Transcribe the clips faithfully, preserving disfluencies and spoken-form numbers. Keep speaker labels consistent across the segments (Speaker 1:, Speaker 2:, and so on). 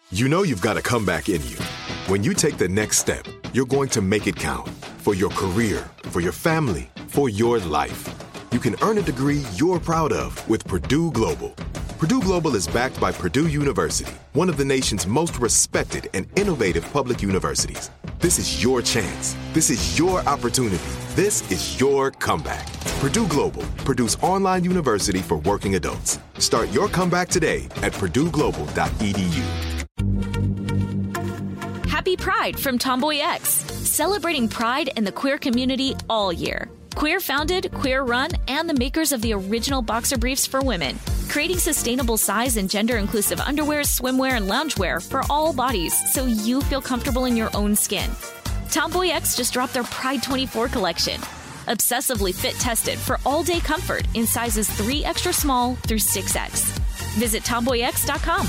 Speaker 1: You know you've got a comeback in you. When you take the next step, you're going to make it count for your career, for your family, for your life. You can earn a degree you're proud of with Purdue Global. Purdue Global is backed by Purdue University, one of the nation's most respected and innovative public universities. This is your chance. This is your opportunity. This is your comeback. Purdue Global, Purdue's online university for working adults. Start your comeback today at purdue global dot e d u.
Speaker 2: Happy Pride from Tomboy X, celebrating pride in the queer community all year. Queer founded, queer run, and the makers of the original boxer briefs for women, creating sustainable size and gender inclusive underwear, swimwear, and loungewear for all bodies so you feel comfortable in your own skin. Tomboy X just dropped their Pride twenty-four collection, obsessively fit tested for all day comfort in sizes three extra small through six X. Visit tomboy x dot com.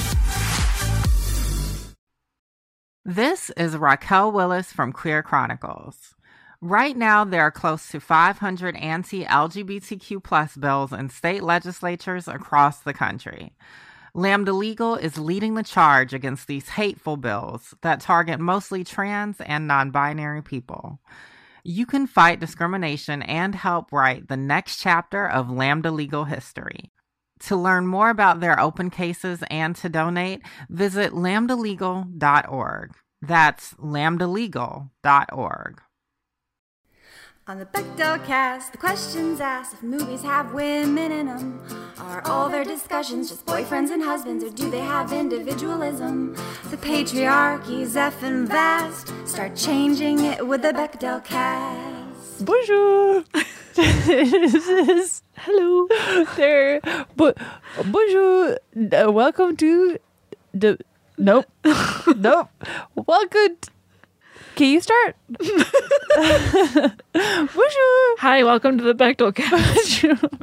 Speaker 3: This is Raquel Willis from Queer Chronicles. Right now, there are close to five hundred anti-L G B T Q plus bills in state legislatures across the country. Lambda Legal is leading the charge against these hateful bills that target mostly trans and non-binary people. You can fight discrimination and help write the next chapter of Lambda Legal history. To learn more about their open cases and to donate, visit lambda legal dot org. That's lambda legal dot org.
Speaker 4: On the Bechdel cast, the questions asked if movies have women in them. Are all their discussions just boyfriends and husbands, or do they have individualism? The patriarchy's effing vast. Start changing it with the Bechdel cast.
Speaker 5: Bonjour. This is hello there. But bonjour. Uh, welcome to the. Nope. Nope. Welcome. To, Can you start? Bonjour.
Speaker 6: Hi, welcome to the Bechdel cast.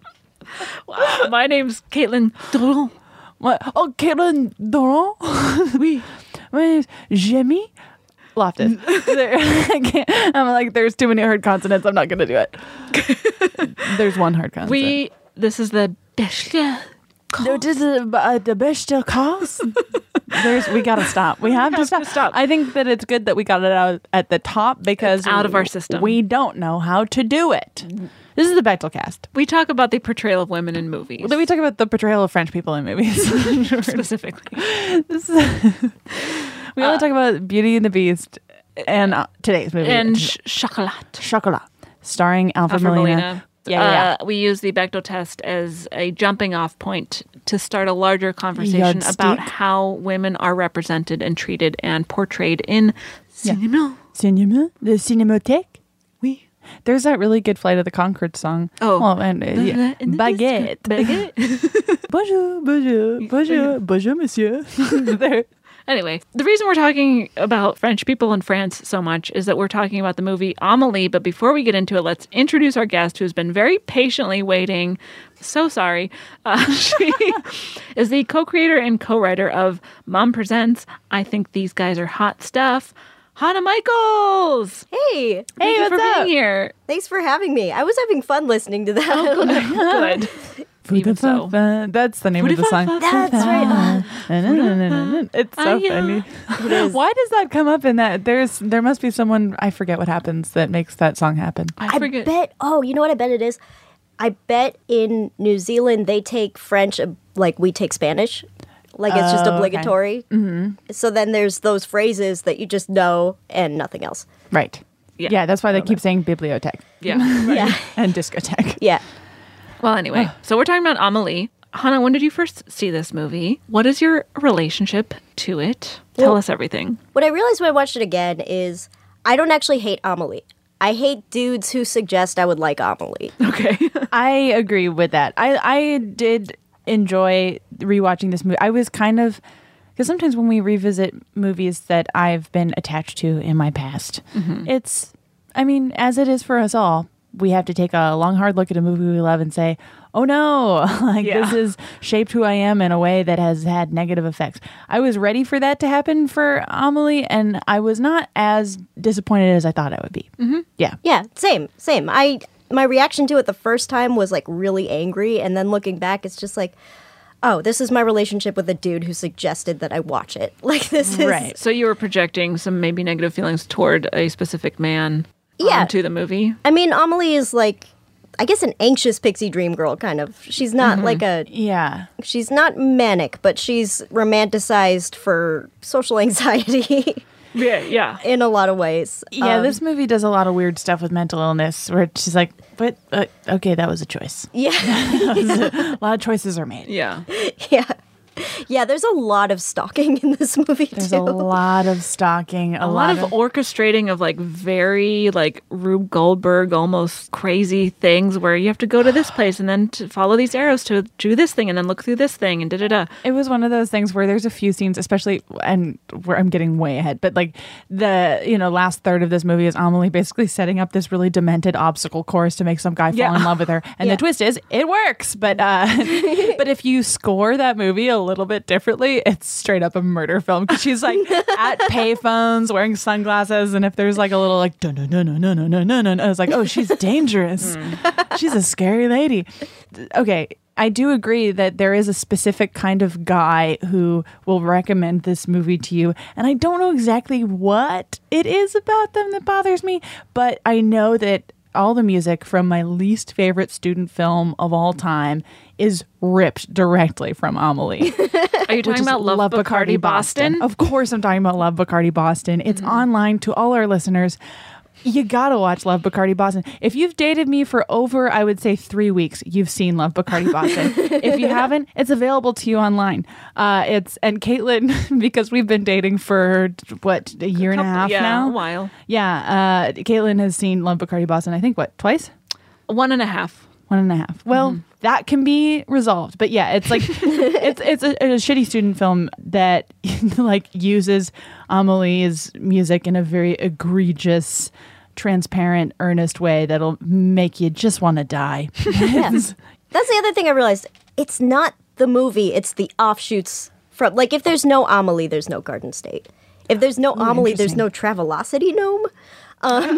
Speaker 6: Wow, my name's Caitlin Doron.
Speaker 5: What? Oh, Caitlin Doron? Oui. My name's Jamie Loftus. There, I can't, I'm like, there's too many hard consonants. I'm not going to do it. There's one hard consonant.
Speaker 6: We, this is the Bechdel.
Speaker 5: No, this is uh, the Bechdel cast. There's, we gotta stop. We have,
Speaker 6: we
Speaker 5: to,
Speaker 6: have
Speaker 5: stop.
Speaker 6: to stop.
Speaker 5: I think that it's good that we got it out at the top because
Speaker 6: it's out of our system.
Speaker 5: We don't know how to do it. This is the Bechdel cast.
Speaker 6: We talk about the portrayal of women in movies.
Speaker 5: Then we talk about the portrayal of French people in movies
Speaker 6: specifically.
Speaker 5: This is, we only uh, talk about Beauty and the Beast and uh, today's movie
Speaker 6: and sh- Chocolat.
Speaker 5: Chocolat, starring Alfred,
Speaker 6: Alfred
Speaker 5: Molina.
Speaker 6: Molina.
Speaker 5: Yeah, yeah.
Speaker 6: Uh, we use the Bechdel test as a jumping off point to start a larger conversation
Speaker 5: Yardstick.
Speaker 6: about how women are represented and treated and portrayed in cinema.
Speaker 5: Cinema? The Cinémathèque? Oui. There's that really good Flight of the Conchords song.
Speaker 6: Oh.
Speaker 5: Well, and, uh, yeah. Baguette.
Speaker 6: Baguette.
Speaker 5: Bonjour, bonjour, bonjour, bonjour, monsieur. There.
Speaker 6: Anyway, the reason we're talking about French people in France so much is that we're talking about the movie Amélie. But before we get into it, let's introduce our guest who's been very patiently waiting. So sorry. Uh, she is the co-creator and co-writer of Mom Presents I Think These Guys Are Hot Stuff. Hannah Michaels!
Speaker 7: Hey!
Speaker 6: Thank
Speaker 7: hey,
Speaker 6: you
Speaker 7: what's
Speaker 6: for
Speaker 7: up?
Speaker 6: being here.
Speaker 7: Thanks for having me. I was having fun listening to that.
Speaker 6: Oh, good. Good. Even so.
Speaker 5: That's the name of the song.
Speaker 7: That's right.
Speaker 5: It's so funny. It Why does that come up in that? There's there must be someone, I forget what happens, that makes that song happen.
Speaker 6: I,
Speaker 7: I
Speaker 6: forget.
Speaker 7: bet, oh, you know what I bet it is? I bet in New Zealand they take French like we take Spanish. Like it's just
Speaker 5: Oh, okay.
Speaker 7: obligatory.
Speaker 5: Mm-hmm.
Speaker 7: So then there's those phrases that you just know and nothing else.
Speaker 5: Right.
Speaker 6: Yeah.
Speaker 5: Yeah, that's why they keep saying bibliothèque.
Speaker 6: Yeah.
Speaker 7: Yeah.
Speaker 5: And discotheque.
Speaker 7: Yeah.
Speaker 6: Well, anyway, so we're talking about Amélie. Hannah, when did you first see this movie? What is your relationship to it? Tell
Speaker 7: Well,
Speaker 6: us everything.
Speaker 7: What I realized when I watched it again is I don't actually hate Amélie. I hate dudes who suggest I would like Amélie.
Speaker 6: Okay.
Speaker 5: I agree with that. I, I did enjoy rewatching this movie. I was kind of, because sometimes when we revisit movies that I've been attached to in my past, mm-hmm. it's, I mean, as it is for us all, we have to take a long, hard look at a movie we love and say, oh no, like
Speaker 6: Yeah.
Speaker 5: this has shaped who I am in a way that has had negative effects. I was ready for that to happen for Amélie, and I was not as disappointed as I thought I would be.
Speaker 6: Mm-hmm.
Speaker 5: Yeah.
Speaker 7: Yeah, same, same. I my reaction to it the first time was like really angry, and then looking back, it's just like, oh, this is my relationship with a dude who suggested that I watch it. Like, this is...
Speaker 5: Right.
Speaker 6: So you were projecting some maybe negative feelings toward a specific man
Speaker 7: Yeah.
Speaker 6: onto the movie?
Speaker 7: I mean, Amelie is like, I guess, an anxious pixie dream girl, kind of. She's not
Speaker 6: Mm-hmm.
Speaker 7: like a...
Speaker 5: Yeah.
Speaker 7: She's not manic, but she's romanticized for social anxiety
Speaker 6: Yeah, yeah.
Speaker 7: in a lot of ways.
Speaker 5: Yeah,
Speaker 7: Um,
Speaker 5: this movie does a lot of weird stuff with mental illness where she's like, but, uh, okay, that was a choice.
Speaker 7: Yeah.
Speaker 5: A lot of choices are made.
Speaker 6: Yeah.
Speaker 7: Yeah. Yeah, there's a lot of stalking in this movie,
Speaker 5: There's
Speaker 7: too.
Speaker 5: a lot of stalking, a,
Speaker 6: A lot of
Speaker 5: of
Speaker 6: orchestrating of like very like Rube Goldberg almost crazy things where you have to go to this place and then to follow these arrows to do this thing and then look through this thing and da da da.
Speaker 5: It was one of those things where there's a few scenes, especially, and where I'm getting way ahead, but like the, you know, last third of this movie is Amelie basically setting up this really demented obstacle course to make some guy fall
Speaker 6: Yeah.
Speaker 5: in love with her. And
Speaker 7: Yeah.
Speaker 5: the twist is it works. But, uh, but if you score that movie a little bit differently, it's straight up a murder film because she's like at payphones wearing sunglasses. And if there's like a little like, no, no, no, no, no, no, no, no, no, it's like, oh, she's dangerous. She's a scary lady. Okay. I do agree that there is a specific kind of guy who will recommend this movie to you. And I don't know exactly what it is about them that bothers me, but I know that all the music from my least favorite student film of all time is ripped directly from Amelie.
Speaker 6: Are you
Speaker 5: which
Speaker 6: talking
Speaker 5: is
Speaker 6: about Love, Bacardi, Boston?
Speaker 5: Of course I'm talking about Love Bacardi Boston. It's online to all our listeners. You gotta watch Love Bacardi Boston. If you've dated me for over, I would say three weeks, you've seen Love Bacardi Boston. If you haven't, it's available to you online. Uh, it's and Caitlin, because we've been dating for what a year and a half
Speaker 6: yeah,
Speaker 5: now.
Speaker 6: a while.
Speaker 5: Yeah, uh, Caitlin has seen Love Bacardi Boston. I think what twice,
Speaker 6: One and a half.
Speaker 5: one and a half. Well, that can be resolved. But yeah, it's like it's it's a, a shitty student film that like uses Amelie's music in a very egregious, transparent, earnest way that'll make you just want to die.
Speaker 7: Yeah. That's the other thing I realized. It's not the movie, it's the offshoots from, like, if there's no Amelie, there's no Garden State. If there's no Amelie, there's no Travelocity Gnome. Um,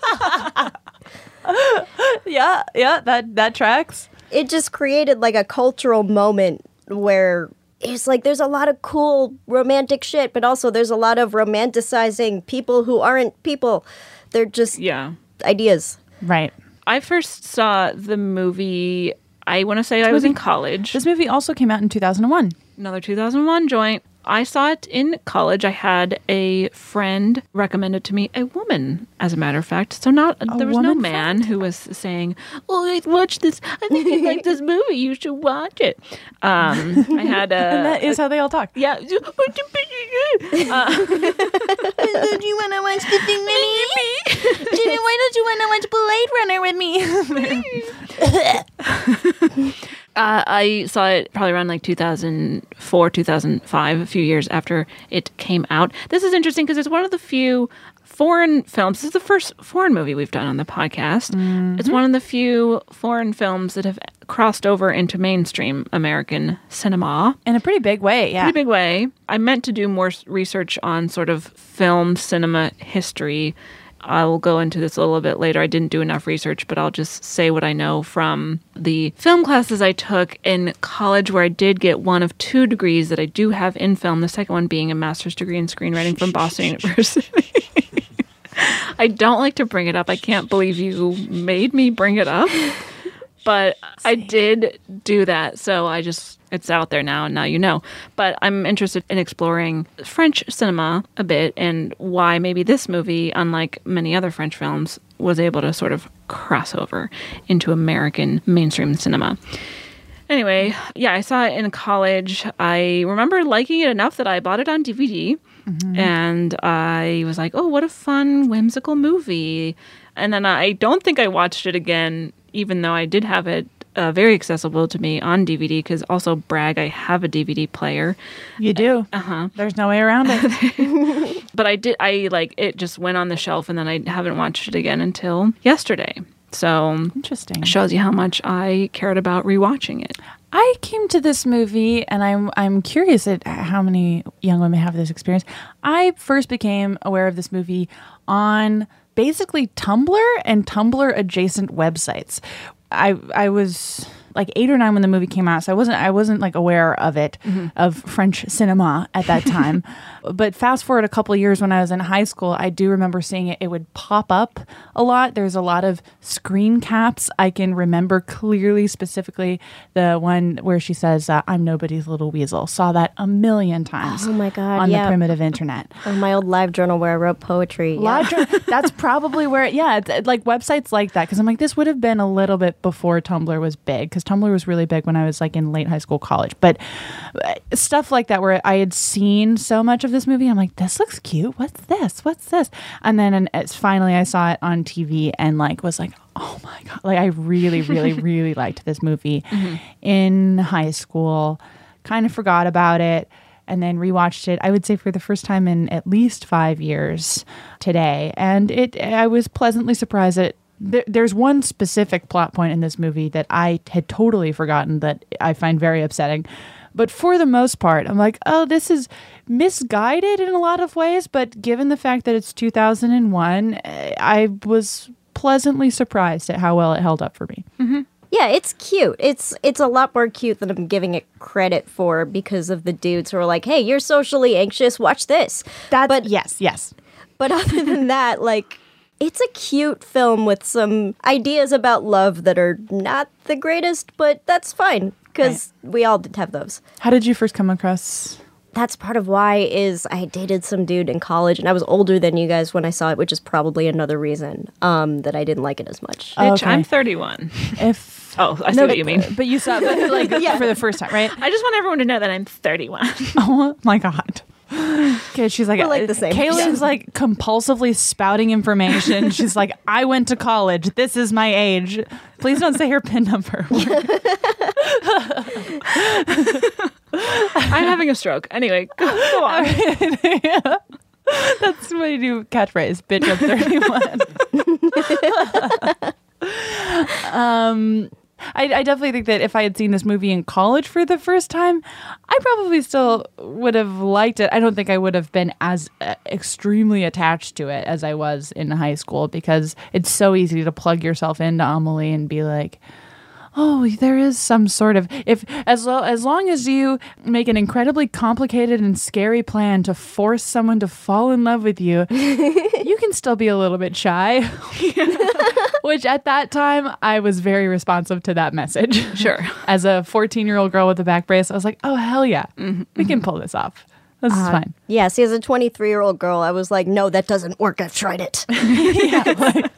Speaker 5: yeah, yeah, that that tracks.
Speaker 7: it just created like a cultural moment where it's like there's a lot of cool romantic shit, but also there's a lot of romanticizing people who aren't people. They're just
Speaker 6: Yeah.
Speaker 7: ideas.
Speaker 5: Right.
Speaker 6: I first saw the movie, I want to say I was in college.
Speaker 5: This movie also came out in two thousand one.
Speaker 6: Another two thousand one joint. I saw it in college. I had a friend recommended to me, a woman, as a matter of fact. So not
Speaker 5: A
Speaker 6: there was no
Speaker 5: woman
Speaker 6: man who was saying, "Oh, I watch this. I think you like this movie. You should watch it." Um, I had a.
Speaker 5: And that is how they all talk.
Speaker 6: Yeah. Uh, do you want to watch the thing with me?
Speaker 5: Why don't you want to watch Blade Runner with me?
Speaker 6: Uh, I saw it probably around like two thousand four, two thousand five, a few years after it came out. This is interesting because it's one of the few foreign films. This is the first foreign movie we've done on the podcast. Mm-hmm. It's one of the few foreign films that have crossed over into mainstream American cinema.
Speaker 5: In a pretty big way, yeah.
Speaker 6: Pretty big way. I meant to do more research on sort of film cinema history. I will go into this a little bit later. I didn't do enough research, but I'll just say what I know from the film classes I took in college, where I did get one of two degrees that I do have in film, the second one being a master's degree in screenwriting from Boston University. I don't like to bring it up. I can't believe you made me bring it up. But I did do that, so I just, it's out there now, and now you know. But I'm interested in exploring French cinema a bit and why maybe this movie, unlike many other French films, was able to sort of cross over into American mainstream cinema. Anyway, yeah, I saw it in college. I remember liking it enough that I bought it on D V D, mm-hmm. and I was like, oh, what a fun, whimsical movie. And then I don't think I watched it again, even though I did have it uh, very accessible to me on D V D, because also, brag, I have a D V D player.
Speaker 5: You do.
Speaker 6: Uh-huh.
Speaker 5: There's no way around it.
Speaker 6: But I did, I like, it just went on the shelf, and then I haven't watched it again until yesterday. So,
Speaker 5: interesting.
Speaker 6: Shows you how much I cared about rewatching it.
Speaker 5: I came to this movie, and I'm I'm curious at how many young women have this experience. I first became aware of this movie on basically Tumblr and Tumblr adjacent websites. I I was like eight or nine when the movie came out, so I wasn't I wasn't like aware of it, mm-hmm. of French cinema at that time. But fast forward a couple of years when I was in high school, I do remember seeing it. It would pop up a lot. There's a lot of screen caps. I can remember clearly, specifically the one where she says, uh, "I'm nobody's little weasel." Saw that a million times.
Speaker 7: Oh my God,
Speaker 5: on
Speaker 7: yeah.
Speaker 5: the primitive internet.
Speaker 7: On my old live journal where I wrote poetry.
Speaker 5: Live
Speaker 7: yeah.
Speaker 5: journal. That's probably where, yeah, it's, like websites like that. Because I'm like, this would have been a little bit before Tumblr was big. Because Tumblr was really big when I was like in late high school, college. But uh, stuff like that where I had seen so much of this movie, I'm like, this looks cute. What's this? What's this? And then and it's finally I saw it on T V and like was like, oh my God. Like I really, really, really liked this movie mm-hmm. in high school. Kind of forgot about it. And then rewatched it, I would say for the first time in at least five years today. And it, I was pleasantly surprised that there, there's one specific plot point in this movie that I had totally forgotten that I find very upsetting. But for the most part, I'm like, oh, this is misguided in a lot of ways. But given the fact that it's two thousand one, I was pleasantly surprised at how well it held up for me.
Speaker 7: Mm-hmm. Yeah, it's cute. It's it's a lot more cute than I'm giving it credit for because of the dudes who are like, hey, you're socially anxious, watch this.
Speaker 5: That's,
Speaker 7: but
Speaker 5: yes, yes.
Speaker 7: But other than that, like, it's a cute film with some ideas about love that are not the greatest, but that's fine because right. we all did have those.
Speaker 5: How did you first come across?
Speaker 7: That's part of why is I dated some dude in college, and I was older than you guys when I saw it, which is probably another reason um, that I didn't like it as much.
Speaker 6: Bitch,
Speaker 5: okay.
Speaker 6: I'm thirty-one.
Speaker 5: If
Speaker 6: oh, I see
Speaker 5: no,
Speaker 6: what
Speaker 5: but,
Speaker 6: you mean.
Speaker 5: But you saw it like yeah. for the first time, right?
Speaker 6: I just want everyone to know that I'm thirty-one.
Speaker 5: Oh my God. Okay, she's like,
Speaker 7: We're like the same.
Speaker 5: Kaylin's
Speaker 7: yeah.
Speaker 5: like compulsively spouting information. She's like, I went to college. This is my age. Please don't say her PIN number.
Speaker 6: I'm having a stroke. Anyway, go, go on.
Speaker 5: Yeah. That's my new catchphrase. Bitch, I'm thirty-one. um, I, I definitely think that if I had seen this movie in college for the first time, I probably still would have liked it. I don't think I would have been as uh, extremely attached to it as I was in high school because it's so easy to plug yourself into Amelie and be like, oh, there is some sort of if as lo- as long as you make an incredibly complicated and scary plan to force someone to fall in love with you, you can still be a little bit shy. Which at that time I was very responsive to that message.
Speaker 6: Sure.
Speaker 5: As a fourteen-year-old girl with a back brace, I was like, "Oh hell yeah, mm-hmm. we can pull this off. This uh, is fine."
Speaker 7: Yeah. See, as a twenty-three-year-old girl, I was like, "No, that doesn't work. I've tried it."
Speaker 5: Yeah. Like,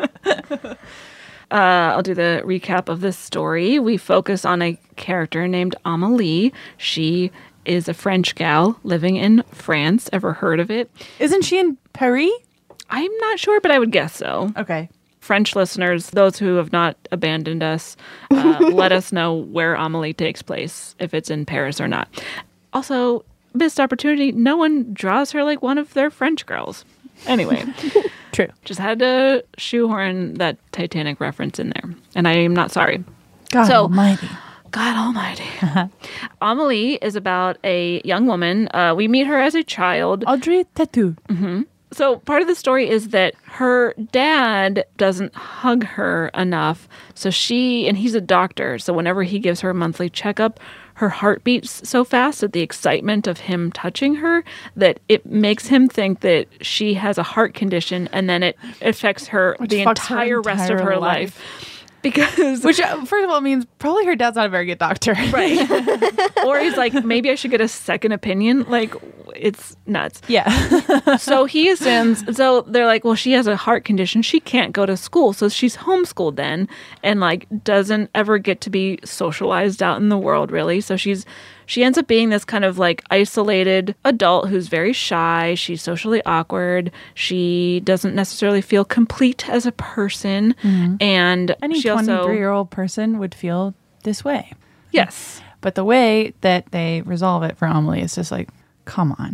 Speaker 6: Uh, I'll do the recap of this story. We focus on a character named Amelie. She is a French gal living in France. Ever heard of it?
Speaker 5: Isn't she in Paris?
Speaker 6: I'm not sure, but I would guess so.
Speaker 5: Okay.
Speaker 6: French listeners, those who have not abandoned us, uh, let us know where Amelie takes place, if it's in Paris or not. Also, missed opportunity, no one draws her like one of their French girls. Anyway.
Speaker 5: True.
Speaker 6: Just had to shoehorn that Titanic reference in there. And I am not sorry.
Speaker 5: God
Speaker 6: so,
Speaker 5: almighty.
Speaker 6: God almighty. Amelie is about a young woman. Uh, we meet her as a child.
Speaker 5: Audrey Tautou.
Speaker 6: Mm-hmm. So part of the story is that her dad doesn't hug her enough. So she, and he's a doctor, so whenever he gives her a monthly checkup, her heart beats so fast at the excitement of him touching her that it makes him think that she has a heart condition, and then it affects her
Speaker 5: Which
Speaker 6: the entire,
Speaker 5: her
Speaker 6: rest of her life.
Speaker 5: life.
Speaker 6: Because
Speaker 5: Which, uh, first of all, means probably her dad's not a very good doctor.
Speaker 6: Right. Or he's like, maybe I should get a second opinion. Like, it's nuts.
Speaker 5: Yeah.
Speaker 6: So he assumes, so they're like, well, she has a heart condition. She can't go to school. So she's homeschooled then and, like, doesn't ever get to be socialized out in the world, really. So she's, she ends up being this kind of, like, isolated adult who's very shy. She's socially awkward. She doesn't necessarily feel complete as a person. Mm-hmm. And
Speaker 5: Any
Speaker 6: she also...
Speaker 5: twenty-three-year-old person would feel this way.
Speaker 6: Yes.
Speaker 5: But the way that they resolve it for Amelie is just like, come on.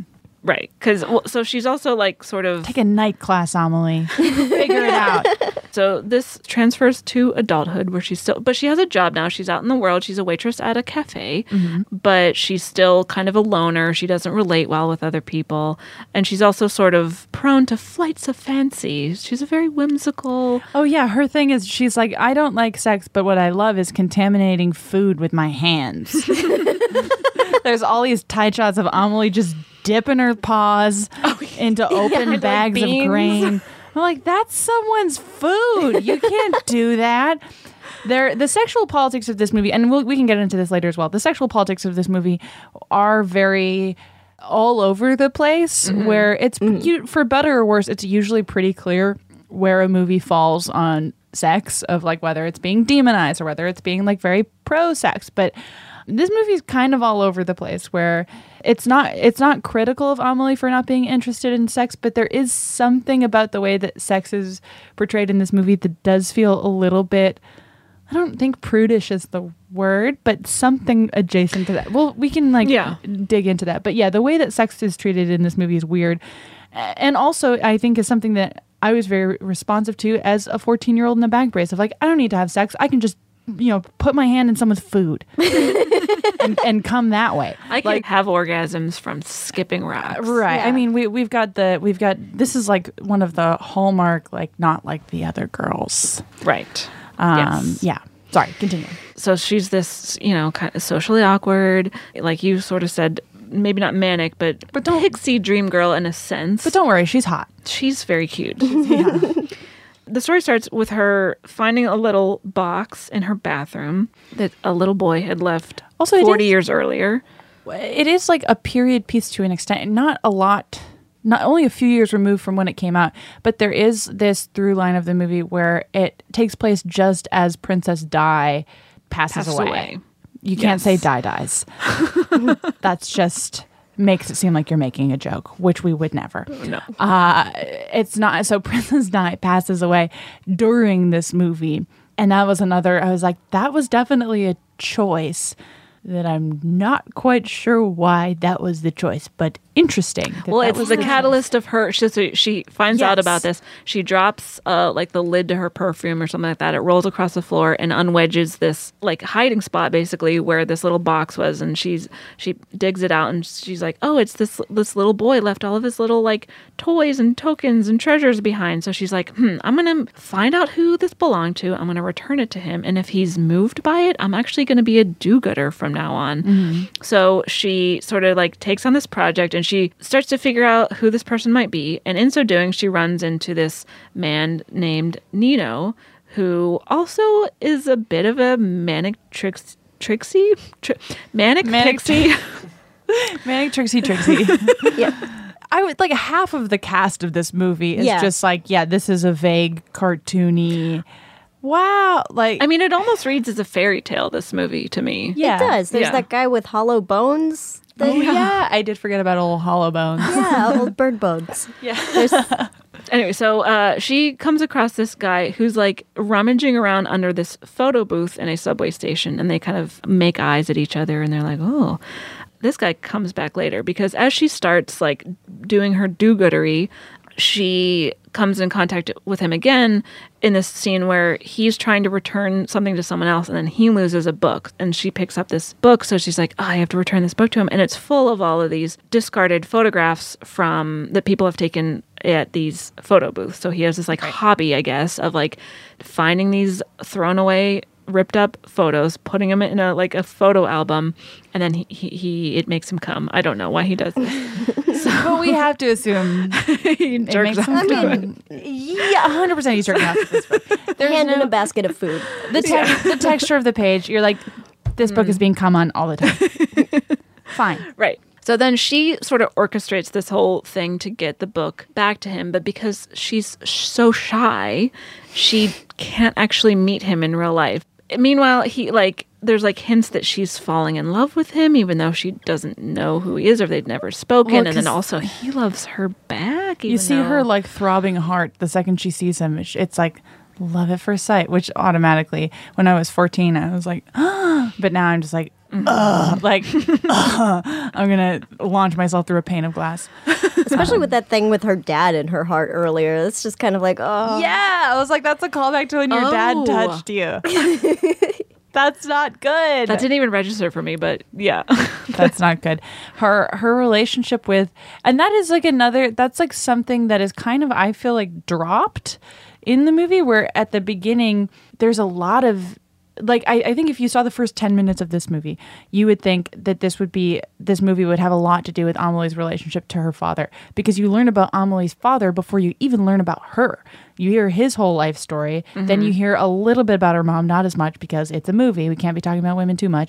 Speaker 6: Right. Because, well, so she's also like sort of.
Speaker 5: Take a night class, Amelie. Figure it out.
Speaker 6: So this transfers to adulthood where she's still, but she has a job now. She's out in the world. She's a waitress at a cafe, mm-hmm. but she's still kind of a loner. She doesn't relate well with other people. And she's also sort of prone to flights of fancy. She's a very whimsical.
Speaker 5: Oh, yeah. Her thing is she's like, I don't like sex, but what I love is contaminating food with my hands. There's all these tight shots of Amelie just dipping her paws oh, into open yeah, bags like of grain. I'm like, that's someone's food. You can't do that. There, the sexual politics of this movie, and we'll, we can get into this later as well. The sexual politics of this movie are very all over the place. Mm-hmm. Where it's mm-hmm. you, for better or worse, it's usually pretty clear where a movie falls on sex, of like whether it's being demonized or whether it's being like very pro-sex. But this movie is kind of all over the place, where it's not it's not critical of Amelie for not being interested in sex, but there is something about the way that sex is portrayed in this movie that does feel a little bit, I don't think prudish is the word, but something adjacent to that. Well, we can like yeah. dig into that. But yeah, the way that sex is treated in this movie is weird. And also, I think is something that I was very responsive to as a fourteen-year-old in a back brace of like, I don't need to have sex. I can just, you know, put my hand in someone's food and, and come that way.
Speaker 6: I can like, have orgasms from skipping rocks.
Speaker 5: Right.
Speaker 6: Yeah.
Speaker 5: I mean, we, we've got the, we've got, this is like one of the hallmark, like not like the other girls.
Speaker 6: Right.
Speaker 5: Um,
Speaker 6: yes.
Speaker 5: Yeah. Sorry, continue.
Speaker 6: So she's this, you know, kind of socially awkward, like you sort of said, maybe not manic, but, but don't, pixie dream girl in a sense.
Speaker 5: But don't worry, she's hot.
Speaker 6: She's very cute. Yeah. The story starts with her finding a little box in her bathroom that a little boy had left also, forty is, years earlier.
Speaker 5: It is like a period piece to an extent. Not a lot, not only a few years removed from when it came out, but there is this through line of the movie where it takes place just as Princess Di passes, passes away. away. You can't yes. say Di dies. That's just... makes it seem like you're making a joke, which we would never.
Speaker 6: No.
Speaker 5: Uh, it's not. So Princess Di passes away during this movie. And that was another, I was like, that was definitely a choice that I'm not quite sure why that was the choice, but interesting.
Speaker 6: Well,
Speaker 5: that
Speaker 6: it's
Speaker 5: was
Speaker 6: the catalyst choice. Of her. She, so she finds
Speaker 5: yes.
Speaker 6: out about this. She drops uh, like the lid to her perfume or something like that. It rolls across the floor and unwedges this like hiding spot basically where this little box was. And she's she digs it out and she's like, oh, it's this this little boy left all of his little like toys and tokens and treasures behind. So she's like, hmm, I'm gonna find out who this belonged to. I'm gonna return it to him. And if he's moved by it, I'm actually gonna be a do-gooder from now on. Mm-hmm. So she sort of like takes on this project and she starts to figure out who this person might be. And in so doing, she runs into this man named Nino, who also is a bit of a manic tricks, Trixie? Tri- manic, manic pixie.
Speaker 5: Manic Trixie Trixie.
Speaker 7: Yeah.
Speaker 5: I would like half of the cast of this movie is
Speaker 7: yeah.
Speaker 5: just like, yeah, this is a vague, cartoony... Wow. Like,
Speaker 6: I mean, it almost reads as a fairy tale, this movie, to me.
Speaker 5: Yeah.
Speaker 7: It does. There's
Speaker 6: yeah.
Speaker 7: that guy with hollow bones.
Speaker 5: That, oh, yeah. I did forget about old hollow bones.
Speaker 7: Yeah, old bird bones.
Speaker 6: Yeah. There's... Anyway, so uh, she comes across this guy who's like rummaging around under this photo booth in a subway station, and they kind of make eyes at each other, and they're like, oh. This guy comes back later because as she starts like doing her do-goodery, she comes in contact with him again in this scene where he's trying to return something to someone else and then he loses a book and she picks up this book. So she's like, oh, I have to return this book to him. And it's full of all of these discarded photographs from that people have taken at these photo booths. So he has this like right. hobby, I guess, of like finding these thrown away ripped up photos, putting them in a like a photo album, and then he, he, he it makes him come. I don't know why he does this.
Speaker 5: So, but we have to assume
Speaker 6: he jerks off.
Speaker 7: I mean,
Speaker 5: yeah, one hundred percent he's jerking off to this book.
Speaker 7: There's hand no, in a basket of food.
Speaker 5: The, te- yeah. the texture of the page, you're like, this book mm. is being come on all the time. Fine.
Speaker 6: Right. So then she sort of orchestrates this whole thing to get the book back to him, but because she's so shy, she can't actually meet him in real life. Meanwhile, he like there's like hints that she's falling in love with him, even though she doesn't know who he is or they've never spoken. Well, and then also he loves her back.
Speaker 5: You see
Speaker 6: though...
Speaker 5: her like throbbing heart the second she sees him. It's like love at first sight, which automatically, when I was fourteen, I was like, ah. But now I'm just like, ugh, like, ugh, I'm going to launch myself through a pane of glass.
Speaker 7: Especially um, with that thing with her dad in her heart earlier. It's just kind of like, oh.
Speaker 5: Yeah. I was like, that's a callback to when your oh. dad touched you. That's not good.
Speaker 6: That didn't even register for me, but yeah.
Speaker 5: That's not good. Her her relationship with, and that is like another, that's like something that is kind of, I feel like, dropped in the movie, where at the beginning, there's a lot of, like, I, I think if you saw the first ten minutes of this movie, you would think that this would be, this movie would have a lot to do with Amelie's relationship to her father, because you learn about Amelie's father before you even learn about her. You hear his whole life story. Mm-hmm. Then you hear a little bit about her mom, not as much because it's a movie. We can't be talking about women too much.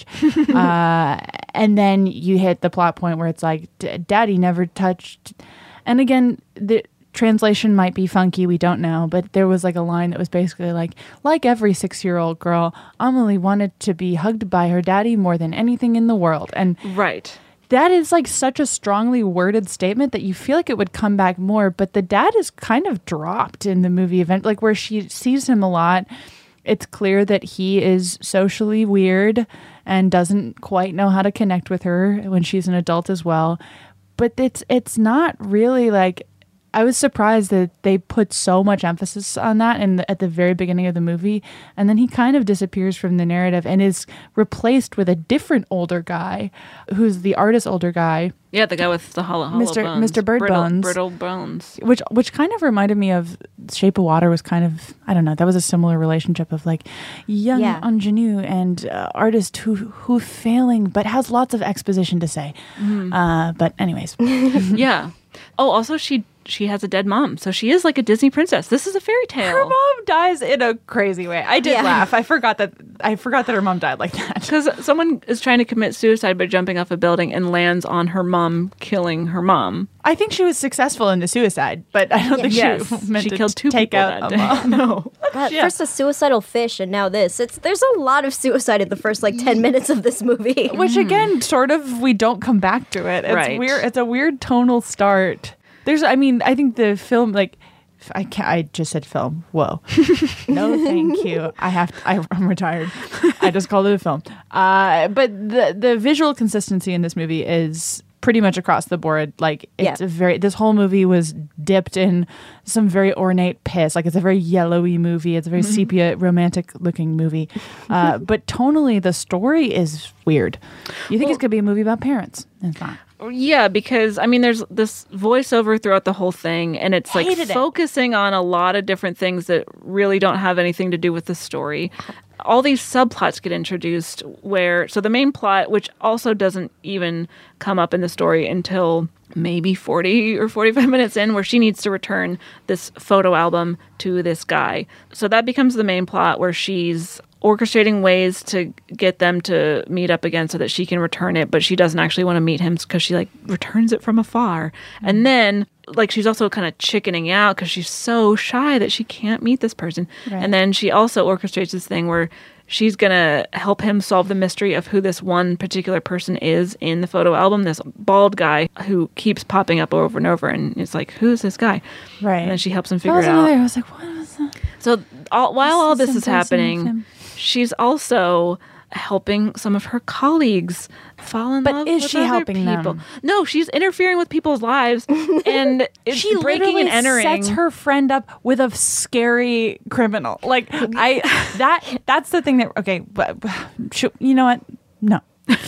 Speaker 5: uh, and then you hit the plot point where it's like, Daddy never touched. And again, the translation might be funky. We don't know. But there was like a line that was basically like, like every six-year-old girl, Amelie wanted to be hugged by her daddy more than anything in the world. And
Speaker 6: right.
Speaker 5: That is like such a strongly worded statement that you feel like it would come back more, but the dad is kind of dropped in the movie event, like where she sees him a lot. It's clear that he is socially weird and doesn't quite know how to connect with her when she's an adult as well. But it's it's not really like, I was surprised that they put so much emphasis on that in the, at the very beginning of the movie. And then he kind of disappears from the narrative and is replaced with a different older guy who's the artist older guy.
Speaker 6: Yeah, the guy with the hollow, hollow
Speaker 5: Mister
Speaker 6: bones.
Speaker 5: Mister Bird
Speaker 6: brittle,
Speaker 5: Bones.
Speaker 6: Brittle bones.
Speaker 5: Which, which kind of reminded me of Shape of Water was kind of, I don't know, that was a similar relationship of like young
Speaker 7: yeah.
Speaker 5: ingenue and uh, artist who who failing but has lots of exposition to say. Mm. Uh, but anyways.
Speaker 6: Yeah. Oh, also she she has a dead mom, so she is like a Disney princess. This is a fairy tale.
Speaker 5: Her mom dies in a crazy way. I did
Speaker 7: yeah.
Speaker 5: laugh. I forgot that I forgot that her mom died like that.
Speaker 6: Because someone is trying to commit suicide by jumping off a building and lands on her mom, killing her mom.
Speaker 5: I think she was successful in the suicide, but I don't
Speaker 6: yeah.
Speaker 5: think
Speaker 6: yes.
Speaker 5: she meant
Speaker 6: she
Speaker 5: to
Speaker 6: killed two
Speaker 5: take
Speaker 6: people
Speaker 5: out
Speaker 6: that
Speaker 5: a
Speaker 6: day.
Speaker 5: mom.
Speaker 6: No.
Speaker 7: God,
Speaker 6: yeah.
Speaker 7: First a suicidal fish, and now this. It's there's a lot of suicide in the first like ten minutes of this movie.
Speaker 5: Which again, sort of, we don't come back to it. It's
Speaker 6: right.
Speaker 5: weird. It's a weird tonal start. There's, I mean, I think the film, like, I can't, I just said film. Whoa. No, thank you. I have, to, I, I'm retired. I just called it a film. Uh, but the the visual consistency in this movie is pretty much across the board. Like, it's
Speaker 7: yeah.
Speaker 5: a very, this whole movie was dipped in some very ornate piss. Like, it's a very yellowy movie. It's a very mm-hmm. sepia romantic looking movie. Uh, but tonally, the story is weird. You think well, it's going to be a movie about parents. It's not.
Speaker 6: Yeah, because, I mean, there's this voiceover throughout the whole thing, and it's like
Speaker 5: Hated
Speaker 6: focusing
Speaker 5: it.
Speaker 6: on a lot of different things that really don't have anything to do with the story. All these subplots get introduced where, so the main plot, which also doesn't even come up in the story until maybe forty or forty-five minutes in, where she needs to return this photo album to this guy. So that becomes the main plot, where she's orchestrating ways to get them to meet up again so that she can return it, but she doesn't actually want to meet him because she like returns it from afar. Mm-hmm. And then like she's also kind of chickening out because she's so shy that she can't meet this person. Right. And then she also orchestrates this thing where she's going to help him solve the mystery of who this one particular person is in the photo album, this bald guy who keeps popping up over and over. And it's like, who's this guy?
Speaker 5: Right.
Speaker 6: And then she helps him figure it out.
Speaker 5: There. I was like, what was that?
Speaker 6: So all, while all this is happening,
Speaker 5: him.
Speaker 6: she's also helping some of her colleagues fall in
Speaker 5: but
Speaker 6: love
Speaker 5: is
Speaker 6: with
Speaker 5: she
Speaker 6: other
Speaker 5: helping
Speaker 6: people.
Speaker 5: them?
Speaker 6: No, she's interfering with people's lives and it's
Speaker 5: she
Speaker 6: breaking and entering.
Speaker 5: Sets her friend up with a scary criminal. Like I, that that's the thing that okay, but you know what? No.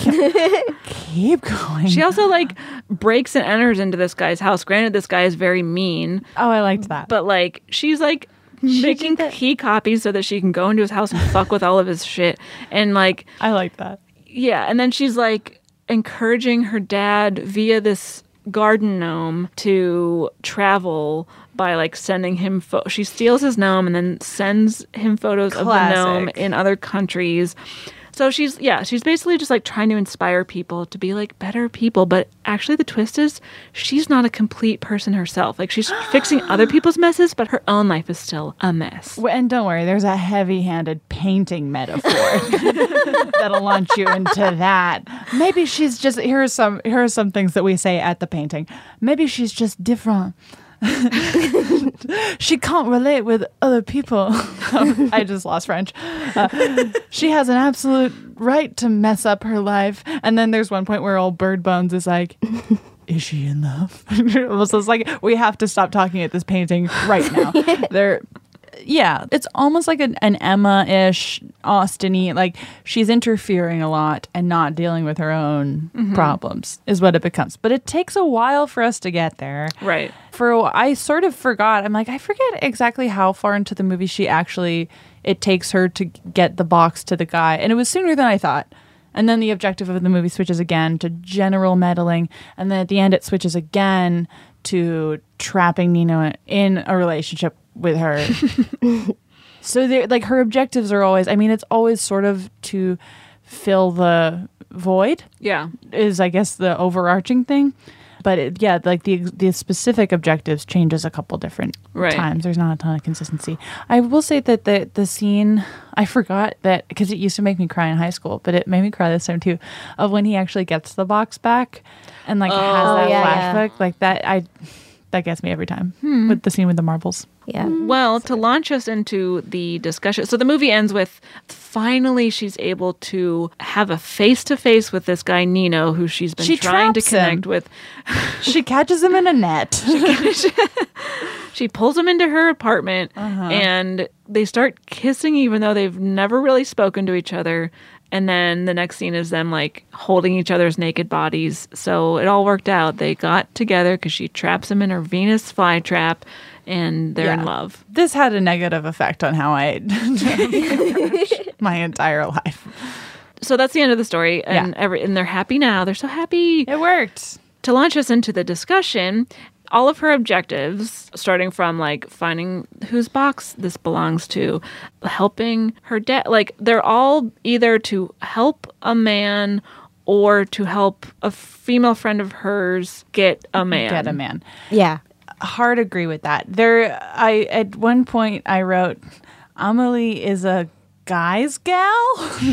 Speaker 5: Keep going.
Speaker 6: She also like breaks and enters into this guy's house. Granted, this guy is very mean.
Speaker 5: Oh, I liked that.
Speaker 6: But like, she's like. She making key copies so that she can go into his house and fuck with all of his shit. And like
Speaker 5: I like that.
Speaker 6: Yeah, and then she's like encouraging her dad via this garden gnome to travel by like sending him fo- she steals his gnome and then sends him photos
Speaker 5: Classic.
Speaker 6: of the gnome in other countries. So she's, yeah, she's basically just like trying to inspire people to be like better people. But actually the twist is she's not a complete person herself. Like she's fixing other people's messes, but her own life is still a mess.
Speaker 5: Well, and don't worry, there's a heavy-handed painting metaphor that'll launch you into that. Maybe she's just, here are some, here are some things that we say at the painting. Maybe she's just different. she can't relate with other people. I just lost French. Uh, she has an absolute right to mess up her life. And then there's one point where old Bird Bones is like, is she in love? So it's like, we have to stop talking at this painting right now. They're... Yeah, it's almost like an, an Emma-ish, Austen-y, like she's interfering a lot and not dealing with her own mm-hmm. problems is what it becomes. But it takes a while for us to get there.
Speaker 6: Right.
Speaker 5: For I sort of forgot. I'm like, I forget exactly how far into the movie she actually, it takes her to get the box to the guy. And it was sooner than I thought. And then the objective of the movie switches again to general meddling. And then at the end it switches again to trapping Nino in a relationship with her. So they're like, her objectives are always, I mean, it's always sort of to fill the void.
Speaker 6: Yeah.
Speaker 5: Is, I guess, the overarching thing. But it, yeah, like the the specific objectives changes a couple different
Speaker 6: right.
Speaker 5: times. There's not a ton of consistency. I will say that the the scene, I forgot that, because it used to make me cry in high school, but it made me cry this time too, of when he actually gets the box back and like oh, has that
Speaker 7: yeah,
Speaker 5: flashback.
Speaker 7: yeah.
Speaker 5: Like that, I that gets me every time hmm. with the scene with the marbles.
Speaker 7: Yeah.
Speaker 6: Well, to launch us into the discussion. So the movie ends with finally she's able to have a face-to-face with this guy, Nino, who she's been
Speaker 5: she
Speaker 6: trying to connect
Speaker 5: him.
Speaker 6: with.
Speaker 5: She catches him in a net.
Speaker 6: She pulls him into her apartment uh-huh. and they start kissing even though they've never really spoken to each other. And then the next scene is them like holding each other's naked bodies. So it all worked out. They got together because she traps him in her Venus flytrap and they're yeah. in love.
Speaker 5: This had a negative effect on how I my entire life.
Speaker 6: So that's the end of the story. And,
Speaker 5: yeah.
Speaker 6: every, and they're happy now. They're so happy.
Speaker 5: It worked.
Speaker 6: To launch us into the discussion, all of her objectives, starting from like finding whose box this belongs to, helping her dad, like they're all either to help a man or to help a female friend of hers get a man.
Speaker 5: Get a man.
Speaker 7: Yeah.
Speaker 5: Hard agree with that. There, I at one point I wrote, Amelie is a guy's gal.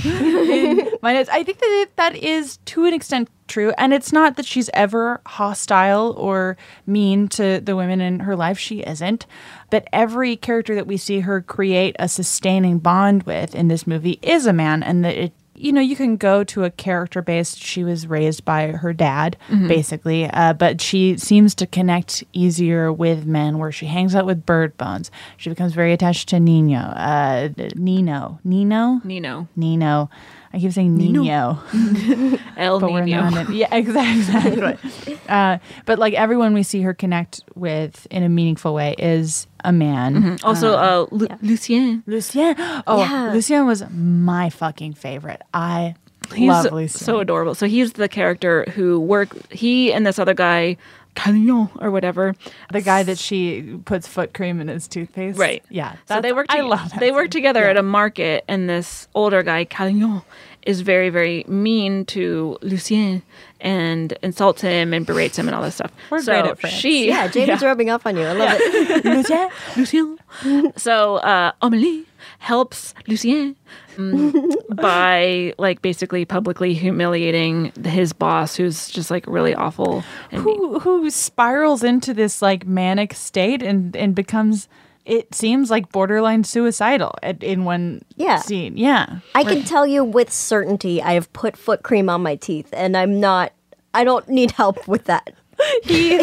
Speaker 5: In my notes. I think that it, that is to an extent true, and it's not that she's ever hostile or mean to the women in her life. She isn't. But every character that we see her create a sustaining bond with in this movie is a man, and that it. You know, you can go to a character based. She was raised by her dad, mm-hmm. basically, uh, but she seems to connect easier with men where she hangs out with Bird Bones. She becomes very attached to Nino. Uh, Nino. Nino?
Speaker 6: Nino.
Speaker 5: Nino. I keep saying Nino. Nino.
Speaker 6: El
Speaker 5: but
Speaker 6: Nino.
Speaker 5: We're not in, yeah, exactly. exactly. uh, but like everyone we see her connect with in a meaningful way is a man.
Speaker 6: Mm-hmm. Also, uh, uh, Lu-
Speaker 7: yeah.
Speaker 6: Lucien.
Speaker 5: Lucien. Oh, yeah. Lucien was my fucking favorite. I
Speaker 6: he's
Speaker 5: love Lucien.
Speaker 6: So adorable. So he's the character who work. He and this other guy, Calignon or whatever,
Speaker 5: the guy that she puts foot cream in his toothpaste.
Speaker 6: Right.
Speaker 5: Yeah.
Speaker 6: So they work. To-
Speaker 5: I love that.
Speaker 6: They work
Speaker 5: scene.
Speaker 6: together
Speaker 5: yeah.
Speaker 6: at a market, and this older guy, Calignon, is very, very mean to Lucien and insults him and berates him and all this stuff.
Speaker 5: We're
Speaker 6: so
Speaker 5: great at France.
Speaker 6: She,
Speaker 7: Yeah, Jamie's yeah. rubbing off on you. I love it.
Speaker 6: Lucien, Lucien. So uh, Amélie helps Lucien um, by like basically publicly humiliating his boss, who's just like really awful, and
Speaker 5: who who spirals into this like manic state and and becomes. It seems like borderline suicidal at, in one
Speaker 7: yeah.
Speaker 5: scene. Yeah.
Speaker 7: I can tell you with certainty I have put foot cream on my teeth and I'm not, I don't need help with that.
Speaker 5: He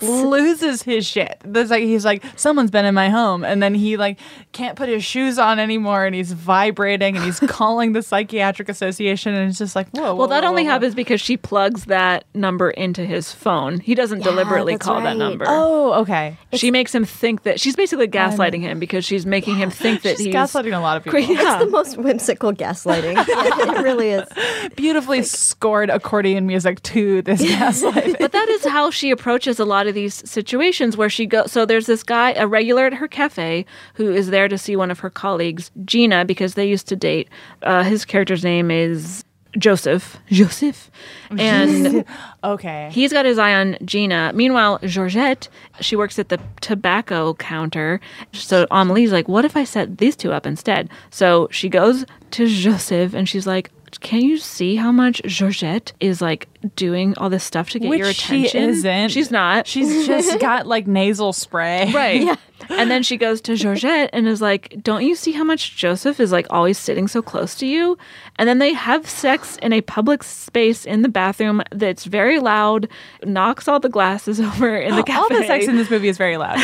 Speaker 5: loses his shit. There's like he's like, someone's been in my home, and then he like can't put his shoes on anymore, and he's vibrating, and he's calling the psychiatric association, and it's just like, whoa. whoa
Speaker 6: well, that
Speaker 5: whoa,
Speaker 6: only
Speaker 5: whoa.
Speaker 6: happens because she plugs that number into his phone. He doesn't
Speaker 7: Yeah,
Speaker 6: deliberately
Speaker 7: that's
Speaker 6: call that
Speaker 7: right.
Speaker 6: number.
Speaker 5: Oh, okay.
Speaker 6: She makes him think that she's basically gaslighting him because she's making him think that
Speaker 5: She's
Speaker 6: he's
Speaker 5: gaslighting a lot of people.
Speaker 6: Yeah.
Speaker 7: It's the most whimsical gaslighting. Yeah, it really is.
Speaker 5: Beautifully scored accordion music to this gaslighting.
Speaker 6: But that is how she approaches a lot of these situations where she goes. So there's this guy, a regular at her cafe, who is there to see one of her colleagues, Gina, because they used to date. Uh, his character's name is Joseph. Joseph. And
Speaker 5: okay.
Speaker 6: he's got his eye on Gina. Meanwhile, Georgette, she works at the tobacco counter. So Amelie's like, what if I set these two up instead? So she goes to Joseph and she's like, can you see how much Georgette is like doing all this stuff to get
Speaker 5: Which
Speaker 6: your attention?
Speaker 5: she isn't.
Speaker 6: She's not.
Speaker 5: She's just got like nasal spray.
Speaker 6: Right. Yeah. And then she goes to Georgette and is like, don't you see how much Joseph is like always sitting so close to you? And then they have sex in a public space in the bathroom that's very loud, knocks all the glasses over in the cafe.
Speaker 5: All the sex in this movie is very loud.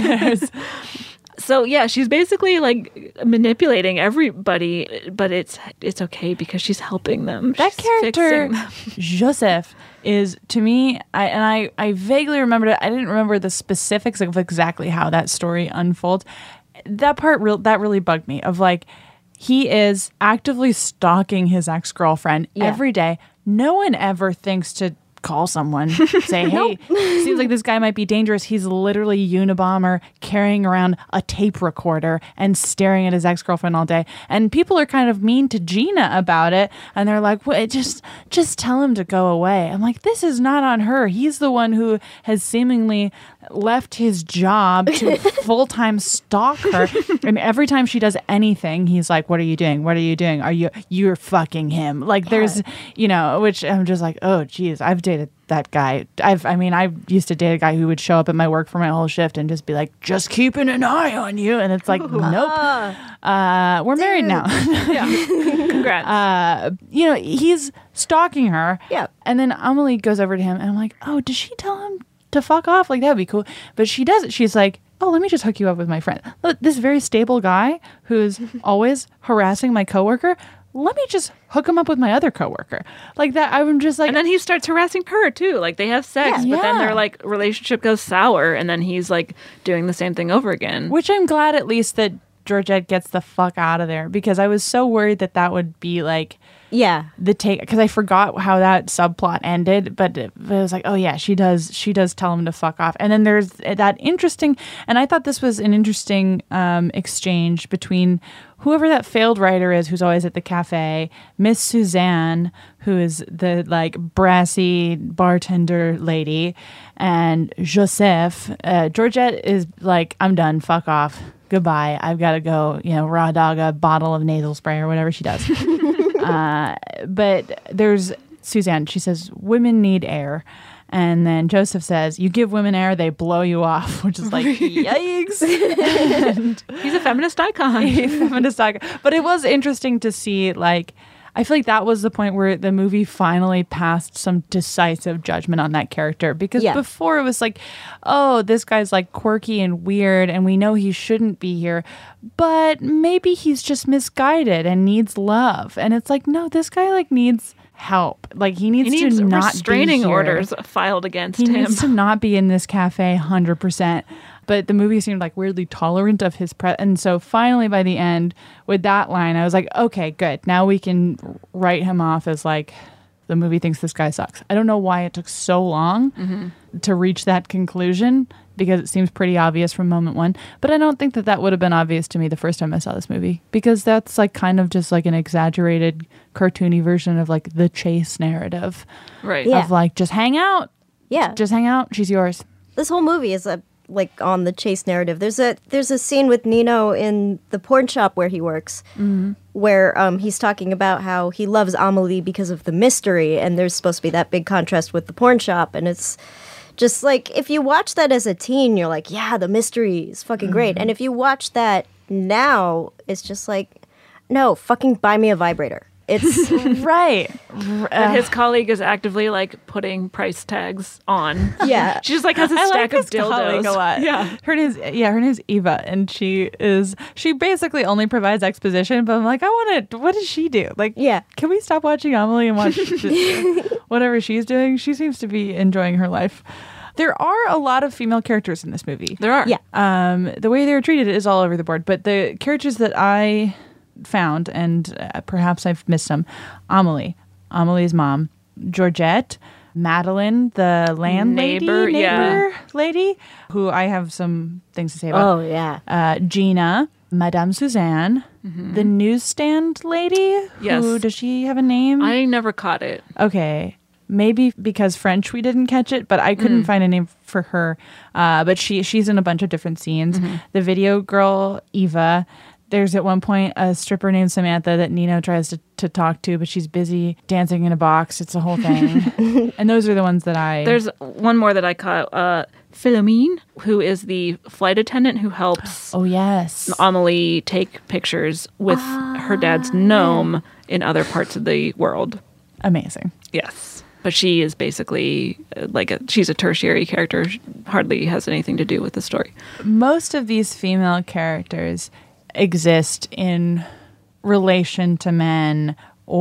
Speaker 6: So yeah, she's basically like manipulating everybody, but it's it's okay because she's helping them.
Speaker 5: That
Speaker 6: She's
Speaker 5: character,
Speaker 6: fixing them.
Speaker 5: Joseph, is to me, I, and I, I vaguely remembered it. I didn't remember the specifics of exactly how that story unfolds. That part, real that really bugged me. Of like, he is actively stalking his ex-girlfriend
Speaker 7: Yeah.
Speaker 5: every day. No one ever thinks to call someone, say, hey, seems like this guy might be dangerous. He's literally Unabomber carrying around a tape recorder and staring at his ex-girlfriend all day. And people are kind of mean to Gina about it. And they're like, well, just, just tell him to go away. I'm like, this is not on her. He's the one who has seemingly left his job to full-time stalk her. And every time she does anything, he's like, what are you doing? What are you doing? Are you, you're fucking him. Like there's, you know, which I'm just like, oh, geez, I've dated that guy. I've, I mean, I used to date a guy who would show up at my work for my whole shift and just be like, just keeping an eye on you. And it's like, nope. Uh, we're married now.
Speaker 6: Yeah. Congrats.
Speaker 5: Uh, you know, he's stalking her.
Speaker 7: Yeah.
Speaker 5: And then Amelie goes over to him and I'm like, oh, does she tell him to fuck off? Like, that would be cool. But she doesn't. She's like, oh, let me just hook you up with my friend. Look, this very stable guy who's always harassing my coworker, let me just hook him up with my other coworker. Like that, I'm just like...
Speaker 6: And then he starts harassing her, too. Like, they have sex,
Speaker 5: Yeah.
Speaker 6: but then
Speaker 5: Yeah.
Speaker 6: their, like, relationship goes sour, and then he's, like, doing the same thing over again.
Speaker 5: Which I'm glad at least that Georgette gets the fuck out of there, because I was so worried that that would be, like...
Speaker 7: Yeah.
Speaker 5: the take, because I forgot how that subplot ended, but it, it was like, oh yeah, she does she does tell him to fuck off. And then there's that interesting, and I thought this was an interesting um, exchange between whoever that failed writer is who's always at the cafe, Miss Suzanne, who is the like brassy bartender lady, and Joseph. uh, Georgette is like, I'm done, fuck off, goodbye, I've got to go, you know, raw dog a bottle of nasal spray or whatever she does. Uh, but there's Suzanne. She says, women need air. And then Joseph says, you give women air, they blow you off, which is like, yikes. And
Speaker 6: He's a feminist icon.
Speaker 5: he's a feminist icon. But it was interesting to see, like, I feel like that was the point where the movie finally passed some decisive judgment on that character. Because
Speaker 7: Yeah.
Speaker 5: before it was like, oh, this guy's like quirky and weird and we know he shouldn't be here, but maybe he's just misguided and needs love. And it's like, no, this guy like needs help. Like he needs,
Speaker 6: He needs
Speaker 5: to not
Speaker 6: restraining
Speaker 5: be here.
Speaker 6: orders filed against
Speaker 5: He
Speaker 6: him.
Speaker 5: needs to not be in this cafe one hundred percent. But the movie seemed like weirdly tolerant of his pre. And so finally by the end with that line, I was like, okay, good. Now we can write him off as like, the movie thinks this guy sucks. I don't know why it took so long
Speaker 6: Mm-hmm.
Speaker 5: to reach that conclusion, because it seems pretty obvious from moment one. But I don't think that that would have been obvious to me the first time I saw this movie, because that's like kind of just like an exaggerated cartoony version of like the chase narrative
Speaker 6: Right.
Speaker 7: Yeah.
Speaker 5: of like, just hang out.
Speaker 7: Yeah.
Speaker 5: Just hang out. She's yours.
Speaker 7: This whole movie is a like on the chase narrative. There's a there's a scene with Nino in the porn shop where he works, where um, he's talking about how he loves Amelie because of the mystery, and there's supposed to be that big contrast with the porn shop, and it's just like, if you watch that as a teen, you're like, yeah, the mystery is fucking great, and if you watch that now, it's just like, no, fucking buy me a vibrator. It's
Speaker 5: Right.
Speaker 6: But his colleague is actively like putting price tags on.
Speaker 7: yeah.
Speaker 6: She just like has a
Speaker 5: I
Speaker 6: stack
Speaker 5: like
Speaker 6: of
Speaker 5: his colleague
Speaker 6: dildos.
Speaker 5: a lot.
Speaker 6: Yeah.
Speaker 5: Her name is yeah, her name is Eva, and she is she basically only provides exposition. But I'm like, I want to. What does she do? Like,
Speaker 7: Yeah.
Speaker 5: can we stop watching Amelie and watch just whatever she's doing? She seems to be enjoying her life. There are a lot of female characters in this movie.
Speaker 6: There are.
Speaker 7: Yeah.
Speaker 5: Um, the way they're treated is all over the board. But the characters that I found, and uh, perhaps I've missed some, Amelie, Amelie's mom, Georgette, Madeline, the landlady,
Speaker 6: Neighbor, yeah.
Speaker 5: neighbor lady, who I have some things to say about.
Speaker 7: Oh yeah.
Speaker 5: Uh, Gina, Madame Suzanne, the newsstand lady. Who,
Speaker 6: Yes.
Speaker 5: does she have a name?
Speaker 6: I never caught it.
Speaker 5: Okay. Maybe because French we didn't catch it, but I couldn't find a name for her. Uh, but she she's in a bunch of different scenes. The video girl, Eva, There's at one point a stripper named Samantha that Nino tries to, to talk to, but she's busy dancing in a box. It's a whole thing. And those are the ones that I...
Speaker 6: There's one more that I caught. Uh, Philomene, who is the flight attendant who helps
Speaker 5: oh, yes.
Speaker 6: Amelie take pictures with ah, her dad's gnome yeah. in other parts of the world.
Speaker 5: Amazing.
Speaker 6: Yes. But she is basically uh, like a, she's a tertiary character. She hardly has anything to do with the story.
Speaker 5: Most of these female characters exist in relation to men,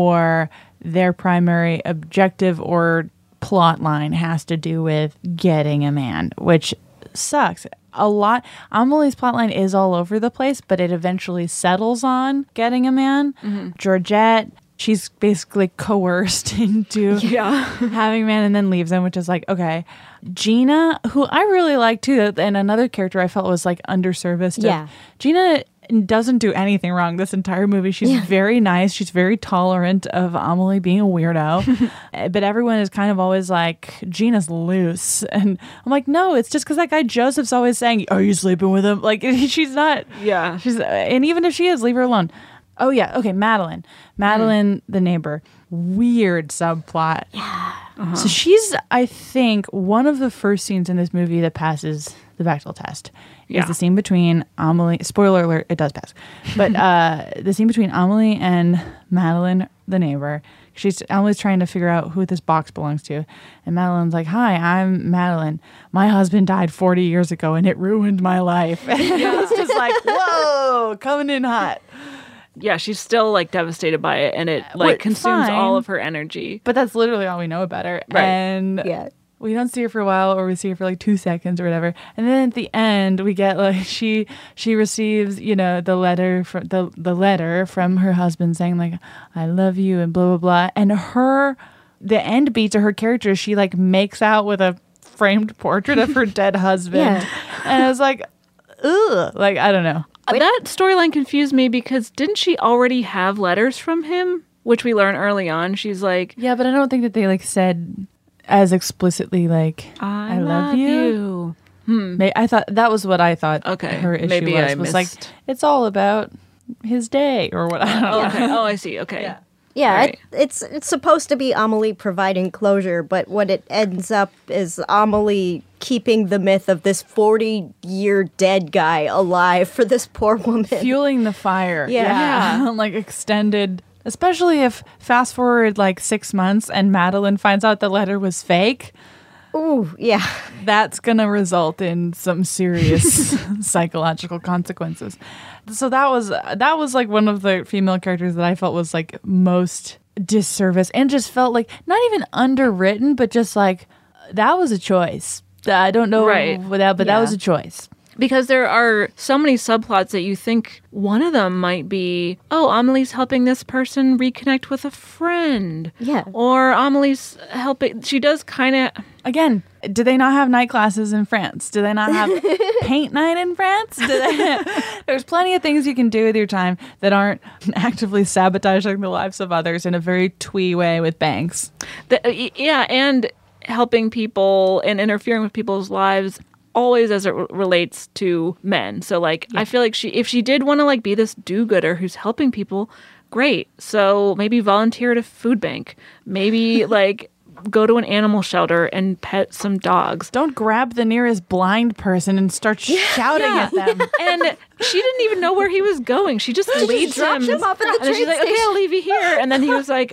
Speaker 5: or their primary objective or plot line has to do with getting a man, which sucks. A lot. Amelie's plotline is all over the place, but it eventually settles on getting a man. Mm-hmm. Georgette, she's basically coerced into
Speaker 6: yeah.
Speaker 5: having a man and then leaves him, which is like, okay. Gina, who I really like too, and another character I felt was like underserviced.
Speaker 7: Yeah.
Speaker 5: Gina doesn't do anything wrong this entire movie. She's yeah. very nice. She's very tolerant of Amelie being a weirdo. But everyone is kind of always like, Gina's loose. And I'm like, no, it's just because that guy Joseph's always saying, are you sleeping with him? Like, she's not.
Speaker 6: Yeah.
Speaker 5: She's, and even if she is, leave her alone. Oh, yeah. Okay, Madeline. Madeline, mm. the neighbor. Weird subplot.
Speaker 7: Yeah.
Speaker 5: Uh-huh. So she's, I think, one of the first scenes in this movie that passes the Bechdel test.
Speaker 6: Yeah.
Speaker 5: Is the scene between Amelie, spoiler alert, it does pass, but uh, the scene between Amelie and Madeline, the neighbor. She's Amelie's trying to figure out who this box belongs to, and Madeline's like, "Hi, I'm Madeline. My husband died forty years ago, and it ruined my life." And it's just like, whoa, coming in hot.
Speaker 6: Yeah, she's still like devastated by it, and it like
Speaker 5: What,
Speaker 6: consumes
Speaker 5: fine.
Speaker 6: all of her energy.
Speaker 5: But that's literally all we know about her,
Speaker 6: Right.
Speaker 5: and
Speaker 7: Yeah.
Speaker 5: we don't see her for a while, or we see her for like two seconds or whatever. And then at the end, we get like she she receives, you know, the letter from the the letter from her husband saying like, "I love you" and blah blah blah. And her the end beat to her character, she like makes out with a framed portrait of her dead husband.
Speaker 7: Yeah.
Speaker 5: And I was like, ugh, like I don't know.
Speaker 6: That storyline confused me because didn't she already have letters from him, which we learn early on? She's like,
Speaker 5: yeah, but I don't think that they like said as explicitly like
Speaker 6: I,
Speaker 5: I love,
Speaker 6: love
Speaker 5: you.
Speaker 6: you. Hmm.
Speaker 5: May- I thought that was what I thought.
Speaker 6: Okay,
Speaker 5: her issue
Speaker 6: maybe
Speaker 5: was
Speaker 6: I
Speaker 5: was
Speaker 6: missed.
Speaker 5: like it's all about his day or what. I don't know.
Speaker 6: Okay. Oh, I see. Okay.
Speaker 5: Yeah.
Speaker 7: Yeah,
Speaker 6: Right.
Speaker 7: it, it's it's supposed to be Amelie providing closure, but what it ends up is Amelie keeping the myth of this forty-year dead guy alive for this poor woman.
Speaker 5: Fueling the fire.
Speaker 7: Yeah.
Speaker 5: Yeah. Like extended, especially if fast forward like six months and Madeline finds out the letter was fake.
Speaker 7: Ooh, yeah.
Speaker 5: That's going to result in some serious psychological consequences. So that was that was like one of the female characters that I felt was like most disservice and just felt like not even underwritten, but just like that was a choice. I don't know
Speaker 6: Right.
Speaker 5: what that, but
Speaker 7: Yeah.
Speaker 5: that was a choice.
Speaker 6: Because there are so many subplots that you think one of them might be, oh, Amelie's helping this person reconnect with a friend.
Speaker 7: Yeah.
Speaker 6: Or Amelie's helping. She does kind of.
Speaker 5: Again, do they not have night classes in France? Do they not have paint night in France? Do they, there's plenty of things you can do with your time that aren't actively sabotaging the lives of others in a very twee way with banks.
Speaker 6: The, yeah, and helping people and interfering with people's lives. Always as it r- relates to men. So like I feel like she if she did want to like be this do-gooder who's helping people, great. So maybe volunteer at a food bank. Maybe like go to an animal shelter and pet some dogs.
Speaker 5: Don't grab the nearest blind person and start shouting
Speaker 6: Yeah.
Speaker 5: at them.
Speaker 6: And she didn't even know where he was going. She just leads
Speaker 7: dropped
Speaker 6: him.
Speaker 7: him off at the
Speaker 6: and then she's
Speaker 7: train
Speaker 6: like, okay, I'll leave you here. And then he was like,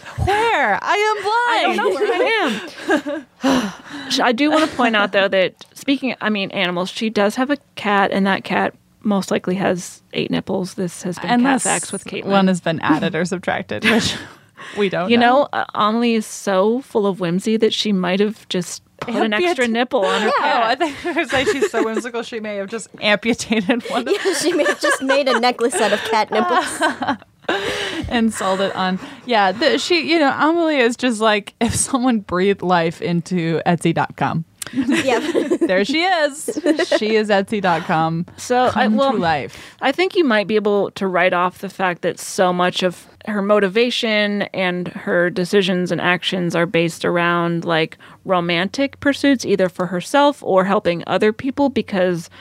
Speaker 5: Where? I am
Speaker 6: I
Speaker 5: blind.
Speaker 6: don't know where I am. I do want to point out, though, that speaking, I mean, animals, she does have a cat, and that cat most likely has eight nipples. This has been
Speaker 5: Unless
Speaker 6: cat facts with Caitlin.
Speaker 5: one has been added or subtracted, which we don't
Speaker 6: you
Speaker 5: know.
Speaker 6: know, uh, Amelie is so full of whimsy that she might have just put an
Speaker 5: Amputate-
Speaker 6: extra nipple on her
Speaker 5: Oh, I
Speaker 6: cat.
Speaker 5: think I was like she's so whimsical she may have just amputated one of
Speaker 7: Yeah, she may have just made a necklace out of cat nipples.
Speaker 5: and sold it on. Yeah, the, she, you know, Amelie is just like if someone breathed life into Etsy dot com.
Speaker 7: Yeah.
Speaker 5: There she is. She is Etsy dot com.
Speaker 6: So, I,
Speaker 5: Come
Speaker 6: well,
Speaker 5: to life.
Speaker 6: I think you might be able to write off the fact that so much of her motivation and her decisions and actions are based around like romantic pursuits, either for herself or helping other people, because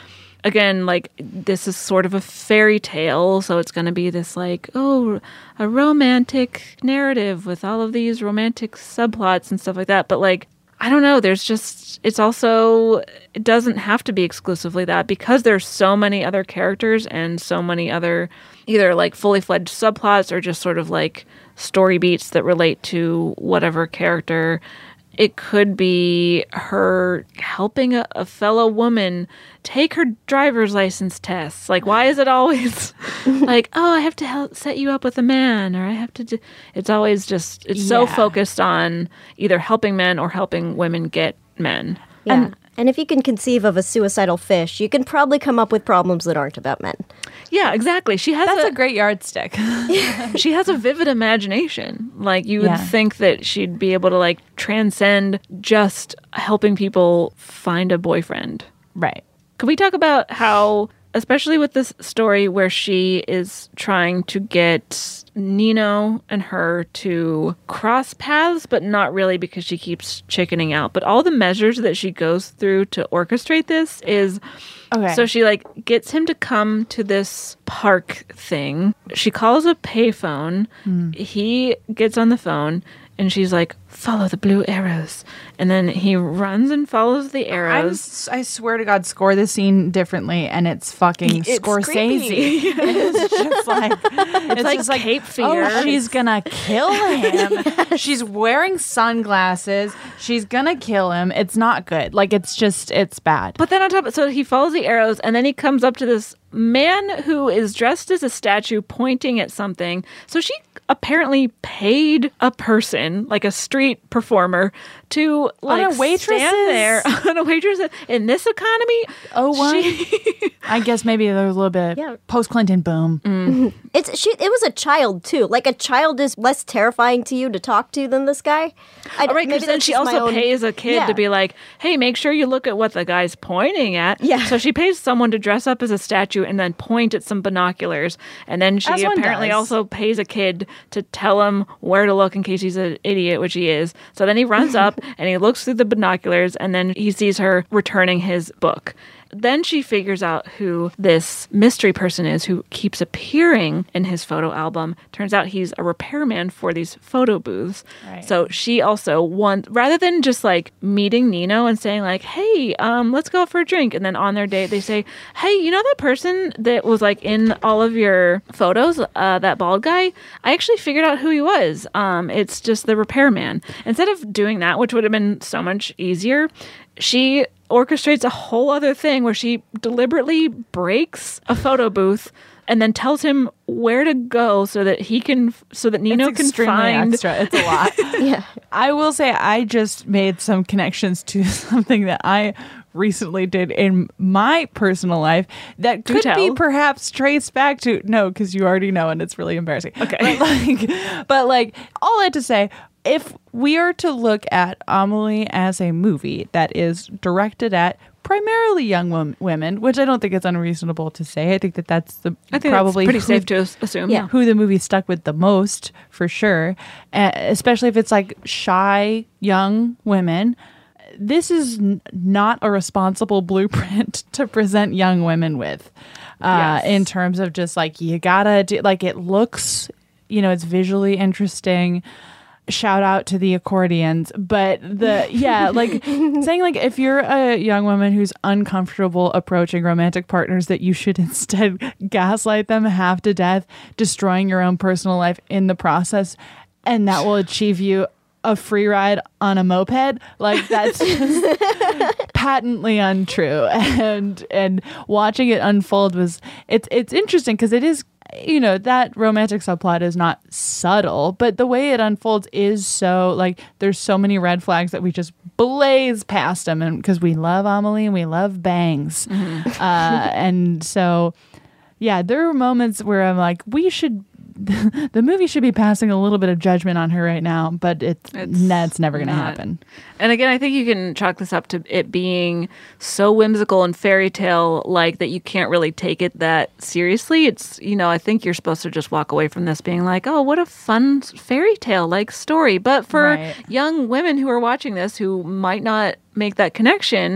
Speaker 6: again, like, this is sort of a fairy tale, so it's going to be this, like, oh, a romantic narrative with all of these romantic subplots and stuff like that. But, like, I don't know, there's just, it's also, it doesn't have to be exclusively that, because there's so many other characters and so many other, either, like, fully fledged subplots or just sort of, like, story beats that relate to whatever character. It could be her helping a, a fellow woman take her driver's license tests. Like, why is it always like, oh, I have to help set you up with a man, or I have to do... It's always just, it's so
Speaker 5: Yeah.
Speaker 6: focused on either helping men or helping women get men.
Speaker 7: Yeah.
Speaker 5: And-
Speaker 7: And if you can conceive of a suicidal fish, you can probably come up with problems that aren't about men.
Speaker 6: Yeah, exactly. She has
Speaker 5: That's
Speaker 6: a,
Speaker 5: a great yardstick.
Speaker 6: she has a vivid imagination. Like, you would
Speaker 5: Yeah.
Speaker 6: think that she'd be able to, like, transcend just helping people find a boyfriend.
Speaker 5: Right.
Speaker 6: Can we talk about how, especially with this story where she is trying to get Nino and her to cross paths, but not really, because she keeps chickening out. But all the measures that she goes through to orchestrate this is...
Speaker 5: Okay.
Speaker 6: So she, like, gets him to come to this park thing. She calls a payphone.
Speaker 5: Hmm.
Speaker 6: He gets on the phone, and she's like, follow the blue arrows. And then he runs and follows the
Speaker 5: I'm,
Speaker 6: arrows.
Speaker 5: s- I swear to God, score the scene differently, and it's fucking
Speaker 6: It's
Speaker 5: Scorsese.
Speaker 6: creepy.
Speaker 5: It's just like it's,
Speaker 6: like
Speaker 5: just like
Speaker 6: Cape Fear.
Speaker 5: Oh, she's gonna kill him. She's wearing sunglasses. She's gonna kill him. It's not good. Like, it's just, it's bad.
Speaker 6: But then on top of so he follows the arrows, and then he comes up to this man who is dressed as a statue pointing at something. So she apparently paid a person, like a street performer, to, like,
Speaker 5: a waitress's-
Speaker 6: stand there on a waitress in this economy.
Speaker 5: Oh, what?
Speaker 6: She-
Speaker 5: I guess maybe there was a little bit
Speaker 7: Yeah.
Speaker 5: post Clinton boom.
Speaker 7: It's she. It was a child too. Like, a child is less terrifying to you to talk to than this guy. I,
Speaker 6: All right,
Speaker 7: maybe
Speaker 6: because then
Speaker 7: that's
Speaker 6: she
Speaker 7: just my
Speaker 6: also
Speaker 7: own-
Speaker 6: pays a kid
Speaker 7: Yeah.
Speaker 6: to be like, hey, make sure you look at what the guy's pointing at.
Speaker 7: Yeah.
Speaker 6: So she pays someone to dress up as a statue and then point at some binoculars. And then she
Speaker 5: As one
Speaker 6: apparently
Speaker 5: does.
Speaker 6: also pays a kid to tell him where to look in case he's an idiot, which he is. So then he runs up and he looks through the binoculars, and then he sees her returning his book. Then she figures out who this mystery person is who keeps appearing in his photo album. Turns out he's a repairman for these photo booths.
Speaker 5: Right.
Speaker 6: So she also wants, rather than just like meeting Nino and saying like, hey, um, let's go out for a drink. And then on their date, they say, hey, you know that person that was like in all of your photos, uh, that bald guy? I actually figured out who he was. Um, it's just the repairman. Instead of doing that, which would have been so much easier, she orchestrates a whole other thing where she deliberately breaks a photo booth and then tells him where to go so that he can, so that Nino
Speaker 5: It's
Speaker 6: can
Speaker 5: extremely
Speaker 6: find.
Speaker 5: extra. It's a lot.
Speaker 7: Yeah.
Speaker 5: I will say I just made some connections to something that I recently did in my personal life that
Speaker 6: Do
Speaker 5: could be
Speaker 6: tell.
Speaker 5: perhaps traced back to no, because you already know and it's really embarrassing.
Speaker 6: Okay.
Speaker 5: But like, but like all I had to say, if we are to look at Amelie as a movie that is directed at primarily young wom- women, which I don't think it's unreasonable to say. I think that that's the
Speaker 6: I think
Speaker 5: probably
Speaker 6: that's pretty
Speaker 5: who-
Speaker 6: safe to as- assume.
Speaker 7: Yeah.
Speaker 5: who the movie stuck with the most, for sure, uh, especially if it's like shy young women. This is n- not a responsible blueprint to present young women with, uh,
Speaker 6: Yes.
Speaker 5: in terms of just like, you gotta do, like, it looks, you know, it's visually interesting. Shout out to the accordions, but the yeah, like saying like if you're a young woman who's uncomfortable approaching romantic partners, that you should instead gaslight them half to death, destroying your own personal life in the process, and that will achieve you a free ride on a moped. Like, that's just patently untrue. And and watching it unfold was it's it's interesting because it is, you know, that romantic subplot is not subtle, but the way it unfolds is so, like, there's so many red flags that we just blaze past them, and because we love Amelie and we love bangs. uh, and so yeah, there are moments where I'm like, we should the movie should be passing a little bit of judgment on her right now, but it's,
Speaker 6: It's
Speaker 5: that's never going to
Speaker 6: not.
Speaker 5: happen.
Speaker 6: And again, I think you can chalk this up to it being so whimsical and fairy tale like that you can't really take it that seriously. It's, you know, I think you're supposed to just walk away from this being like, oh, what a fun fairy tale like story. But for
Speaker 5: Right.
Speaker 6: young women who are watching this who might not make that connection,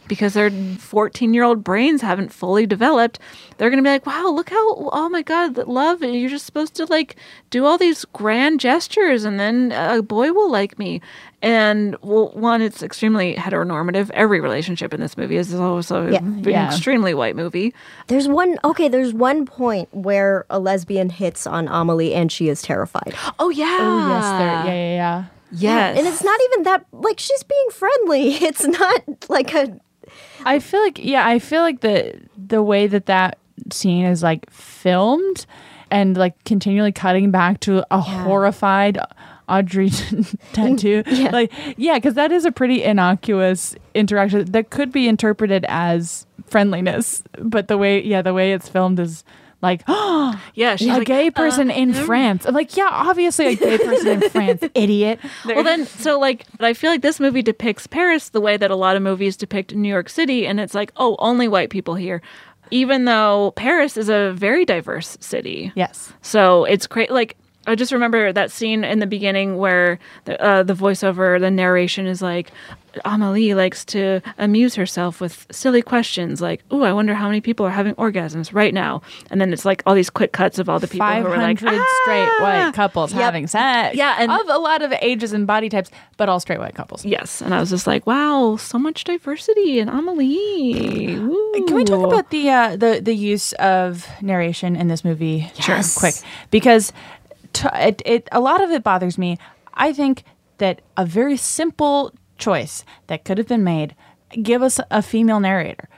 Speaker 6: because their fourteen-year-old brains haven't fully developed, they're going to be like, wow, look how, oh my God, love, you're just supposed to like do all these grand gestures and then a boy will like me. And well, one, it's extremely heteronormative. Every relationship in this movie is also
Speaker 7: Yeah.
Speaker 6: an
Speaker 5: Yeah.
Speaker 6: extremely white movie.
Speaker 7: There's one, okay, there's one point where a lesbian hits on Amelie and she is terrified.
Speaker 6: Oh, yeah.
Speaker 5: Oh, yes, there. Yeah, yeah, yeah.
Speaker 6: Yes.
Speaker 7: And it's not even that, like, she's being friendly. It's not like a,
Speaker 5: I feel like yeah, I feel like the the way that that scene is like filmed and like continually cutting back to a horrified Audrey tattoo.
Speaker 7: Yeah.
Speaker 5: Like yeah, because that is a pretty innocuous interaction that could be interpreted as friendliness, but the way yeah, the way it's filmed is like, oh,
Speaker 6: yeah, she's
Speaker 5: a
Speaker 6: like,
Speaker 5: gay person
Speaker 6: uh,
Speaker 5: in
Speaker 6: mm.
Speaker 5: France. I'm like, yeah, obviously a gay person in France, idiot.
Speaker 6: Well, then, so like, but I feel like this movie depicts Paris the way that a lot of movies depict New York City, and it's like, oh, only white people here, even though Paris is a very diverse city.
Speaker 5: Yes.
Speaker 6: So it's great. Like, I just remember that scene in the beginning where the, uh, the voiceover, the narration is like, Amelie likes to amuse herself with silly questions like, ooh, I wonder how many people are having orgasms right now. And then it's like all these quick cuts of all the people who are like,
Speaker 5: five hundred straight
Speaker 6: "Ah!"
Speaker 5: white couples having sex.
Speaker 6: Yeah, and-
Speaker 5: of a lot of ages and body types, but all straight white couples.
Speaker 6: Yes. And I was just like, wow, so much diversity in Amelie. Woo.
Speaker 5: Can we talk about the uh, the the use of narration in this movie? Sure, quick, because t- it, it a lot of it bothers me. I think that a very simple choice that could have been made, give us a female narrator.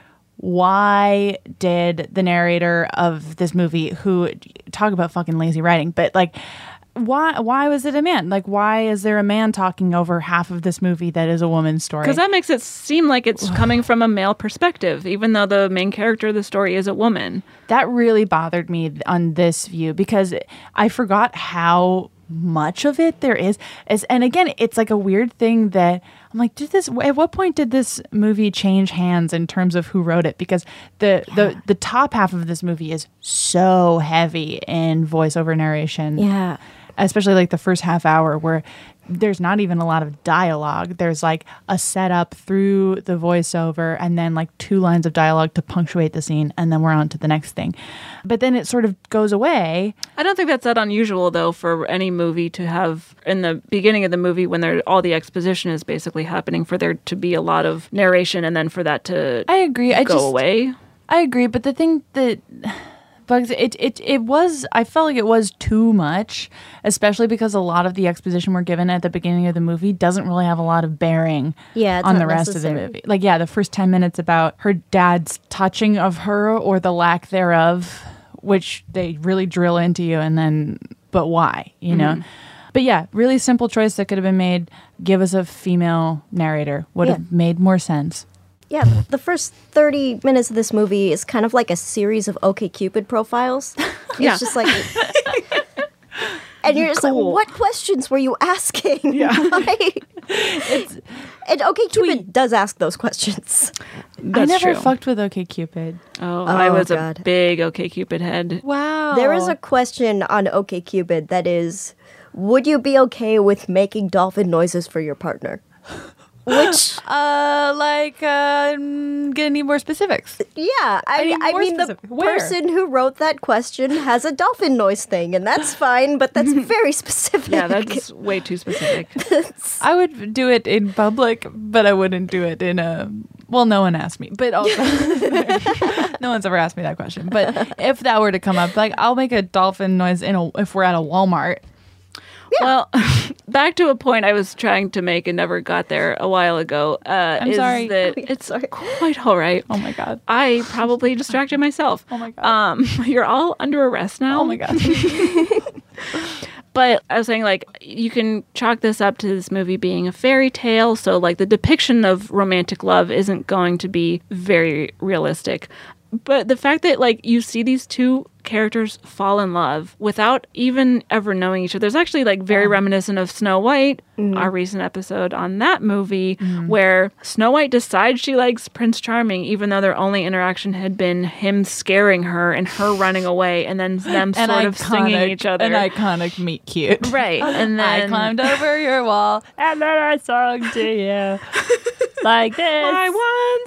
Speaker 5: Why did the narrator of this movie, who talk about fucking lazy writing, but like, why why was it a man? Like, why is there a man talking over half of this movie that is a woman's story?
Speaker 6: Because that makes it seem like it's coming from a male perspective, even though the main character of the story is a woman.
Speaker 5: That really bothered me on this view because I forgot how much of it there is. Is and again, it's like a weird thing that I'm like, did this? At what point did this movie change hands in terms of who wrote it? Because the yeah. the the top half of this movie is so heavy in voiceover narration.
Speaker 7: yeah.
Speaker 5: Especially like the first half hour where there's not even a lot of dialogue. There's like a setup through the voiceover and then like two lines of dialogue to punctuate the scene, and then we're on to the next thing. But then it sort of goes away.
Speaker 6: I don't think that's that unusual, though, for any movie to have in the beginning of the movie when there all the exposition is basically happening, for there to be a lot of narration and then for that to
Speaker 5: I agree. I
Speaker 6: go
Speaker 5: just,
Speaker 6: away.
Speaker 5: I agree, but the thing that bugs it, it it was I felt like it was too much, especially because a lot of the exposition we're given at the beginning of the movie doesn't really have a lot of bearing
Speaker 7: Yeah, it's
Speaker 5: on
Speaker 7: not
Speaker 5: the rest
Speaker 7: necessary.
Speaker 5: of the movie. Like, yeah, the first ten minutes about her dad's touching of her or the lack thereof, which they really drill into you, and then but why, you know?
Speaker 7: Mm-hmm.
Speaker 5: But yeah, really simple choice that could have been made. Give us a female narrator. Would
Speaker 7: Yeah.
Speaker 5: have made more sense.
Speaker 7: Yeah, the first thirty minutes of this movie is kind of like a series of OkCupid profiles. It's
Speaker 6: Yeah.
Speaker 7: just like... And you're just
Speaker 6: Cool.
Speaker 7: like, what questions were you asking? Yeah. And OkCupid
Speaker 5: Tweet.
Speaker 7: does ask those questions.
Speaker 6: That's
Speaker 5: I never
Speaker 6: true.
Speaker 5: fucked with OkCupid.
Speaker 6: Oh, I was
Speaker 7: God.
Speaker 6: a big OkCupid head.
Speaker 5: Wow.
Speaker 7: There is a question on OkCupid that is, would you be okay with making dolphin noises for your partner? Which,
Speaker 5: Uh, like, uh, mm, gonna need more specifics.
Speaker 7: yeah, I,
Speaker 5: need
Speaker 7: I
Speaker 5: more
Speaker 7: mean, the
Speaker 5: specific. Where?
Speaker 7: person who wrote that question has a dolphin noise thing, and that's fine, but that's very specific.
Speaker 6: Yeah, that's way too specific.
Speaker 5: I would do it in public, but I wouldn't do it in a. Well, no one asked me, but also no one's ever asked me that question. But if that were to come up, like, I'll make a dolphin noise in a if we're at a Walmart.
Speaker 6: Well, back to a point I was trying to make and never got there a while ago. Uh,
Speaker 5: I'm
Speaker 6: is
Speaker 5: sorry.
Speaker 6: that
Speaker 7: Oh, yeah,
Speaker 6: it's
Speaker 7: sorry.
Speaker 6: quite all right.
Speaker 5: Oh my god.
Speaker 6: I probably distracted myself.
Speaker 5: Oh my God.
Speaker 6: Um, you're all under arrest now.
Speaker 5: Oh my god.
Speaker 6: But I was saying, like, you can chalk this up to this movie being a fairy tale. So, like, the depiction of romantic love isn't going to be very realistic. But the fact that, like, you see these two characters fall in love without even ever knowing each other, there's actually, like, very reminiscent of Snow White, mm. our recent episode on that movie, mm. where Snow White decides she likes Prince Charming, even though their only interaction had been him scaring her and her running away, and then them sort
Speaker 5: an
Speaker 6: of
Speaker 5: iconic,
Speaker 6: singing each other.
Speaker 5: An iconic meet cute.
Speaker 6: Right. And then
Speaker 5: I climbed over your wall, and then I sung to you. Like this.
Speaker 6: My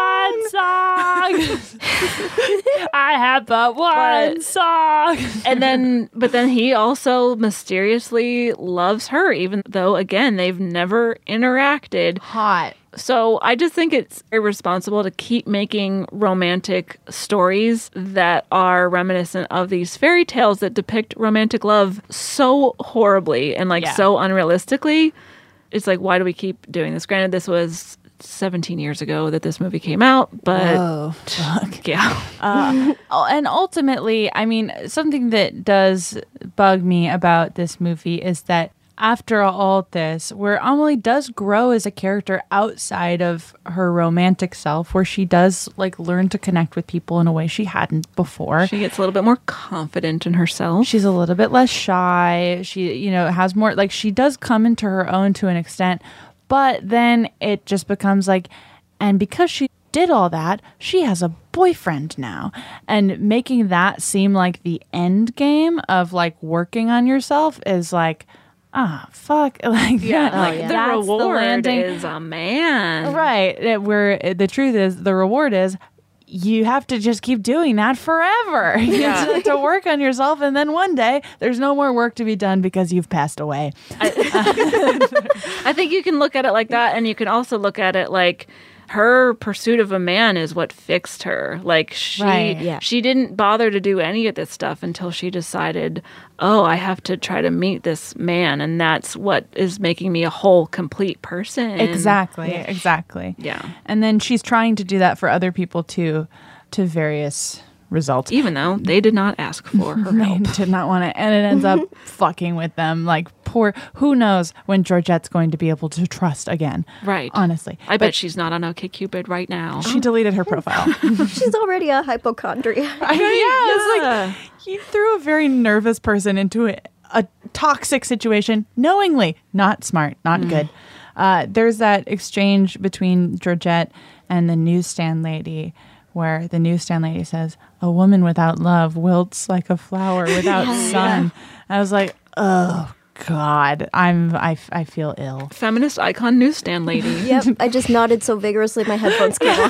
Speaker 6: one song.
Speaker 5: One song. I have but one but, song.
Speaker 6: And then, but then he also mysteriously loves her, even though, again, they've never interacted.
Speaker 5: Hot.
Speaker 6: So I just think it's irresponsible to keep making romantic stories that are reminiscent of these fairy tales that depict romantic love so horribly and like yeah. so unrealistically. It's like, why do we keep doing this? Granted, this was seventeen years ago that this movie came out, but
Speaker 5: Whoa, fuck.
Speaker 6: yeah.
Speaker 5: Uh, and ultimately, I mean, something that does bug me about this movie is that after all this, where Amelie does grow as a character outside of her romantic self, where she does like learn to connect with people in a way she hadn't before.
Speaker 6: She gets a little bit more confident in herself.
Speaker 5: She's a little bit less shy. She, you know, has more, like she does come into her own to an extent, but then it just becomes like, and because she did all that, she has a boyfriend now, and making that seem like the end game of like working on yourself is like, ah, oh, fuck. Like,
Speaker 6: yeah,
Speaker 5: yeah,
Speaker 6: like
Speaker 5: yeah.
Speaker 6: the
Speaker 5: That's
Speaker 6: reward
Speaker 5: the landing.
Speaker 6: is a man.
Speaker 5: Right. It, where the truth is, the reward is you have to just keep doing that forever.
Speaker 6: Yeah.
Speaker 5: to, to work on yourself. And then one day there's no more work to be done because you've passed away.
Speaker 6: I, I think you can look at it like that. And you can also look at it like, her pursuit of a man is what fixed her. Like she,
Speaker 5: right,
Speaker 7: yeah.
Speaker 6: she didn't bother to do any of this stuff until she decided, oh, I have to try to meet this man, and that's what is making me a whole, complete person.
Speaker 5: Exactly, yeah. exactly.
Speaker 6: Yeah,
Speaker 5: and then she's trying to do that for other people too, to various results.
Speaker 6: Even though they did not ask for her
Speaker 5: they
Speaker 6: help.
Speaker 5: did not want it, and it ends up fucking with them. Like poor, who knows when Georgette's going to be able to trust again?
Speaker 6: Right.
Speaker 5: Honestly,
Speaker 6: I
Speaker 5: but
Speaker 6: bet she's not on OkCupid right now.
Speaker 5: She deleted her profile.
Speaker 7: She's already a hypochondriac.
Speaker 5: I, yeah, yeah, it's like he threw a very nervous person into a, a toxic situation knowingly. Not smart, not mm. good. Uh, there's that exchange between Georgette and the newsstand lady, where the newsstand lady says, "A woman without love wilts like a flower without yeah. sun." I was like, oh God, I'm I, I feel ill.
Speaker 6: Feminist icon newsstand lady.
Speaker 7: Yep, I just nodded so vigorously my headphones came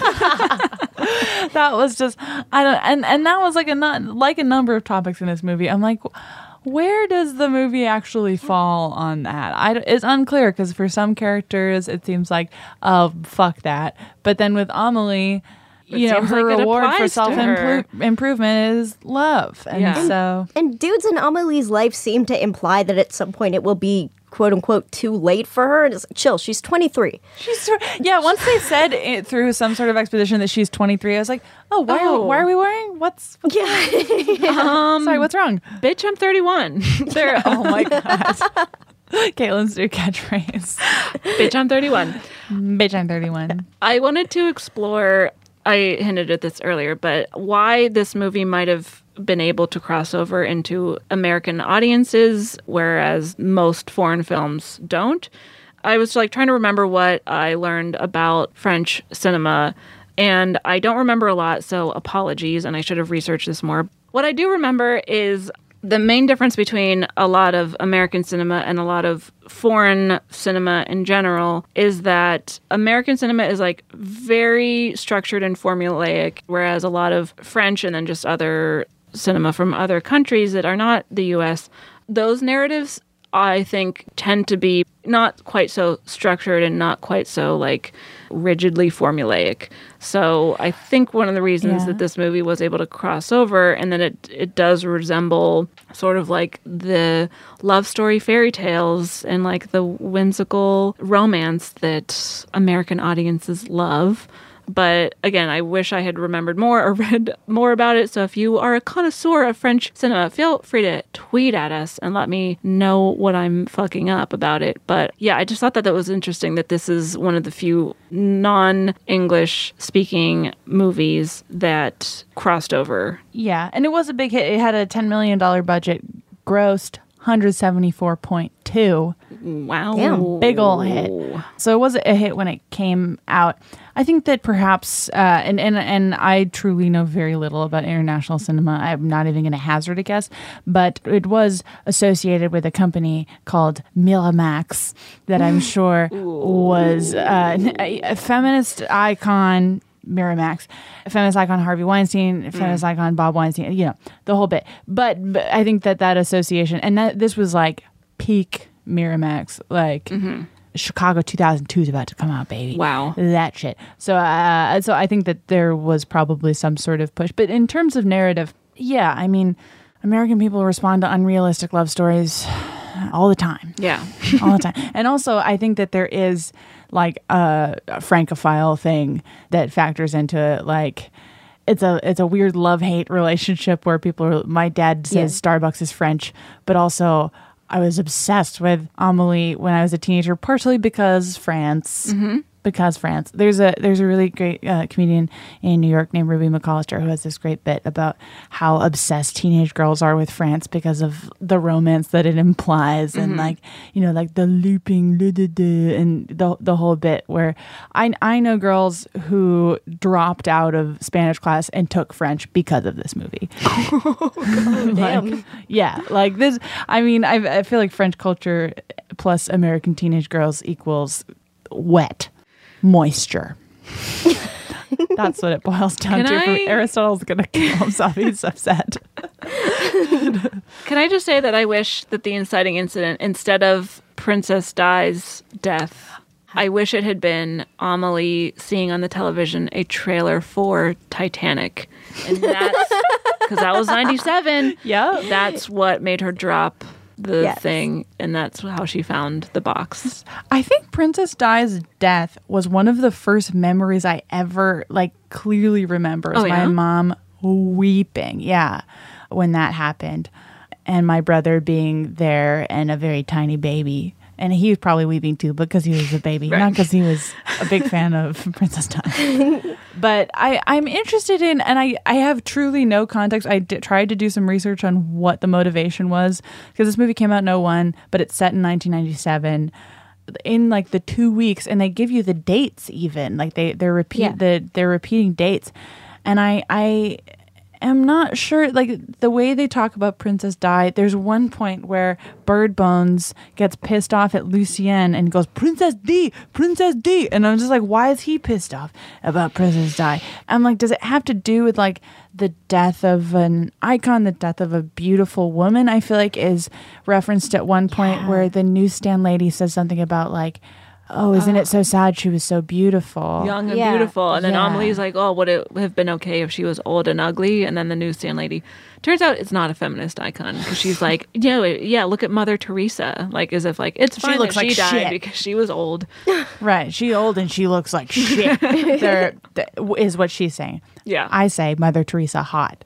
Speaker 7: off.
Speaker 5: That was just I don't and and that was like a not like a number of topics in this movie. I'm like, where does the movie actually fall on that? I, it's unclear because for some characters it seems like, oh fuck that, but then with Amelie,
Speaker 6: It
Speaker 5: you know, her
Speaker 6: like
Speaker 5: reward for self improvement is love. And
Speaker 6: yeah.
Speaker 5: so.
Speaker 7: And dudes in Amelie's life seem to imply that at some point it will be, quote unquote, too late for her. And it's like, chill, she's twenty-three.
Speaker 5: She's Yeah, once they said it through some sort of exposition that she's twenty-three, I was like, oh, why,
Speaker 6: oh.
Speaker 5: Are, why are we worrying? What's. what's
Speaker 7: yeah.
Speaker 6: um,
Speaker 5: Sorry, what's wrong?
Speaker 6: Bitch, I'm thirty-one.
Speaker 5: There. Oh my God. Caitlin's new catchphrase.
Speaker 6: Bitch, I'm thirty-one.
Speaker 5: Bitch, I'm thirty-one.
Speaker 6: I wanted to explore. I hinted at this earlier, but why this movie might have been able to cross over into American audiences, whereas most foreign films don't. I was like trying to remember what I learned about French cinema, and I don't remember a lot, so apologies, and I should have researched this more. What I do remember is the main difference between a lot of American cinema and a lot of foreign cinema in general is that American cinema is like very structured and formulaic, whereas a lot of French and then just other cinema from other countries that are not the U S, those narratives, I think, tend to be not quite so structured and not quite so like rigidly formulaic. So I think one of the reasons
Speaker 5: yeah.
Speaker 6: that this movie was able to cross over and that it it does resemble sort of like the love story fairy tales and like the whimsical romance that American audiences love. But again, I wish I had remembered more or read more about it. So if you are a connoisseur of French cinema, feel free to tweet at us and let me know what I'm fucking up about it. But yeah, I just thought that that was interesting that this is one of the few non-English speaking movies that crossed over.
Speaker 5: Yeah, and it was a big hit. It had a ten million dollars budget, grossed one hundred seventy-four point two.
Speaker 6: Wow.
Speaker 7: Damn.
Speaker 5: Big ol' hit. So it was a hit when it came out. I think that perhaps, uh, and, and, and I truly know very little about international cinema. I'm not even going to hazard a guess, but it was associated with a company called Miramax that I'm sure was uh, a, a feminist icon. Miramax, feminist icon Harvey Weinstein, feminist mm. icon Bob Weinstein, you know, the whole bit. But, but I think that that association, and that this was like peak Miramax, like mm-hmm. Chicago two thousand two is about to come out, baby.
Speaker 6: Wow.
Speaker 5: That shit. So, uh, so I think that there was probably some sort of push. But in terms of narrative, yeah, I mean, American people respond to unrealistic love stories all the time.
Speaker 6: Yeah.
Speaker 5: all the time. And also, I think that there is like a, a Francophile thing that factors into it. Like, it's a it's a weird love-hate relationship where people are, my dad says yeah. Starbucks is French, but also I was obsessed with Amélie when I was a teenager, partially because France. Mm-hmm. Because France. There's a there's a really great uh, comedian in New York named Ruby McCollister who has this great bit about how obsessed teenage girls are with France because of the romance that it implies mm-hmm. and like, you know, like the looping and the the whole bit where I I know girls who dropped out of Spanish class and took French because of this movie.
Speaker 7: Oh, God, damn.
Speaker 5: Like, yeah, like this. I mean, I I feel like French culture plus American teenage girls equals wet. Moisture. That's what it boils down
Speaker 6: Can
Speaker 5: to.
Speaker 6: I...
Speaker 5: Aristotle's going to kill himself. He's upset.
Speaker 6: Can I just say that I wish that the inciting incident, instead of Princess Di's death, I wish it had been Amélie seeing on the television a trailer for Titanic. And that's because that was ninety-seven.
Speaker 5: Yeah.
Speaker 6: That's what made her drop the
Speaker 7: yes.
Speaker 6: thing, and that's how she found the box.
Speaker 5: I think Princess Di's death was one of the first memories I ever like clearly remember.
Speaker 6: Oh,
Speaker 5: my
Speaker 6: yeah?
Speaker 5: mom weeping, yeah, when that happened, and my brother being there and a very tiny baby. And he was probably weeping too because he was a baby, right. Not because he was a big fan of Princess Di. But I, I'm interested in, and I, I have truly no context. I d- tried to do some research on what the motivation was because this movie came out in oh one, but it's set in nineteen ninety-seven. In like the two weeks, and they give you the dates even. Like they they're repeat
Speaker 7: yeah.
Speaker 5: the they're repeating dates, and I I. am not sure, like the way they talk about Princess Di, there's one point where Bird Bones gets pissed off at Lucienne and goes, Princess Di, Princess Di. And I'm just like, why is he pissed off about Princess Di? I'm like, does it have to do with like the death of an icon, the death of a beautiful woman? I feel like is referenced at one point yeah. where the newsstand lady says something about like, oh, isn't it so sad she was so beautiful?
Speaker 6: Young and
Speaker 7: yeah.
Speaker 6: beautiful. And then
Speaker 5: yeah.
Speaker 6: Amelie's like, oh, would it have been okay if she was old and ugly? And then the newsstand lady, turns out it's not a feminist icon because she's like, you know, yeah, look at Mother Teresa. Like, as if like, it's fine
Speaker 5: she looks
Speaker 6: that
Speaker 5: like
Speaker 6: she died
Speaker 5: shit.
Speaker 6: because she was old.
Speaker 5: Right. She old and she looks like shit. there, th- is what she's saying.
Speaker 6: Yeah.
Speaker 5: I say Mother Teresa hot.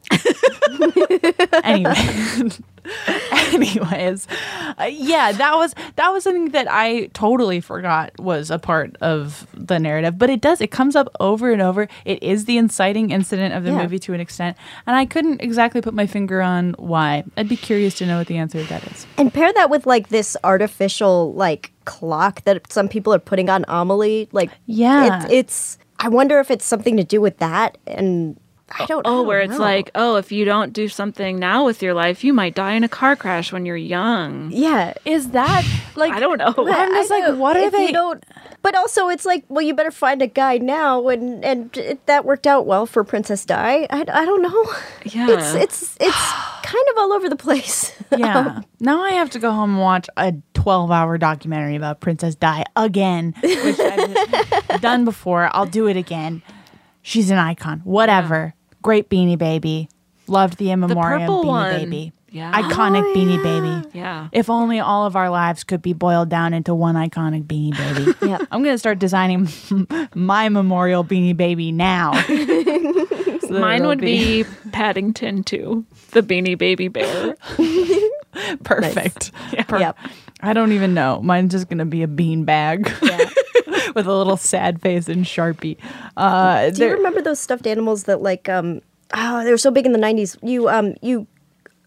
Speaker 5: Anyway. Anyways, uh, yeah, that was that was something that I totally forgot was a part of the narrative, but it does it comes up over and over. It is the inciting incident of the
Speaker 7: yeah.
Speaker 5: movie to an extent, and I couldn't exactly put my finger on why. I'd be curious to know what the answer to that is.
Speaker 7: And pair that with like this artificial like clock that some people are putting on Amélie. Like,
Speaker 5: yeah,
Speaker 7: it's, it's I wonder if it's something to do with that. And I don't.
Speaker 6: Oh,
Speaker 7: I don't
Speaker 6: where it's
Speaker 7: know.
Speaker 6: like, oh, if you don't do something now with your life, you might die in a car crash when you're young.
Speaker 7: Yeah,
Speaker 5: is that like
Speaker 6: I don't know.
Speaker 7: Yeah,
Speaker 5: I'm just
Speaker 7: I
Speaker 5: like,
Speaker 7: know.
Speaker 5: what are
Speaker 7: if
Speaker 5: they?
Speaker 7: You don't, but also, it's like, well, you better find a guy now, and and it, that worked out well for Princess Di. I, I don't know.
Speaker 6: Yeah,
Speaker 7: it's it's it's kind of all over the place.
Speaker 5: Yeah. Now I have to go home and watch a twelve-hour documentary about Princess Di again, which I've done before. I'll do it again. She's an icon. Whatever. Yeah. Great Beanie Baby. Loved the In Memoriam Beanie
Speaker 6: one.
Speaker 5: Baby.
Speaker 6: Yeah.
Speaker 5: Iconic
Speaker 7: Oh,
Speaker 5: Beanie
Speaker 7: yeah.
Speaker 5: Baby.
Speaker 6: Yeah.
Speaker 5: If only all of our lives could be boiled down into one iconic Beanie Baby.
Speaker 7: Yeah.
Speaker 5: I'm going to start designing my memorial Beanie Baby now. So
Speaker 6: mine would be... be Paddington too, the Beanie Baby bear.
Speaker 5: Perfect.
Speaker 6: Nice. Yeah.
Speaker 5: Per-
Speaker 7: Yep.
Speaker 5: I don't even know. Mine's just going to be a bean bag.
Speaker 7: Yeah.
Speaker 5: With a little sad face and Sharpie. Uh,
Speaker 7: Do you remember those stuffed animals that like um oh they were so big in the nineties? You um you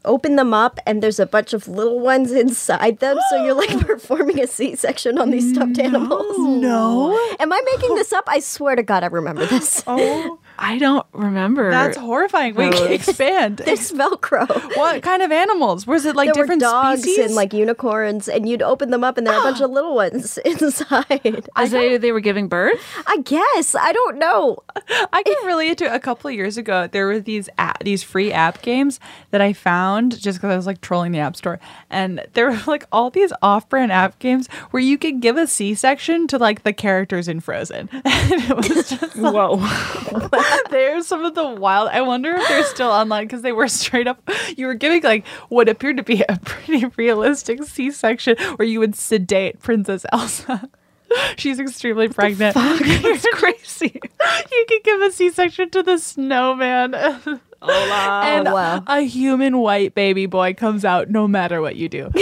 Speaker 7: open them up and there's a bunch of little ones inside them, so you're like performing a C-section on these stuffed animals.
Speaker 5: No.
Speaker 7: Am I making this up? I swear to God, I remember this.
Speaker 5: Oh,
Speaker 6: I don't remember.
Speaker 5: that's horrifying. Wait,
Speaker 6: Those.
Speaker 5: expand.
Speaker 7: There's Velcro.
Speaker 5: What kind of animals? Was it like
Speaker 7: There
Speaker 5: different
Speaker 7: were dogs
Speaker 5: species?
Speaker 7: and like unicorns, and you'd open them up and there are a bunch of little ones inside.
Speaker 6: As they, they were giving birth?
Speaker 7: I guess. I don't know.
Speaker 5: I can relate to a couple of years ago. There were these app, these free app games that I found just because I was like trolling the app store, and there were like all these off-brand app games where you could give a C-section to like the characters in Frozen, and it was just like,
Speaker 6: Whoa.
Speaker 5: they're some of the wild. I wonder if they're still online because they were straight up. You were giving like what appeared to be a pretty realistic C-section where you would sedate Princess Elsa. She's extremely pregnant.
Speaker 6: It's crazy.
Speaker 5: You can give a C-section to the snowman.
Speaker 6: Hola.
Speaker 5: And
Speaker 7: Oh, wow.
Speaker 5: a human white baby boy comes out no matter what you do.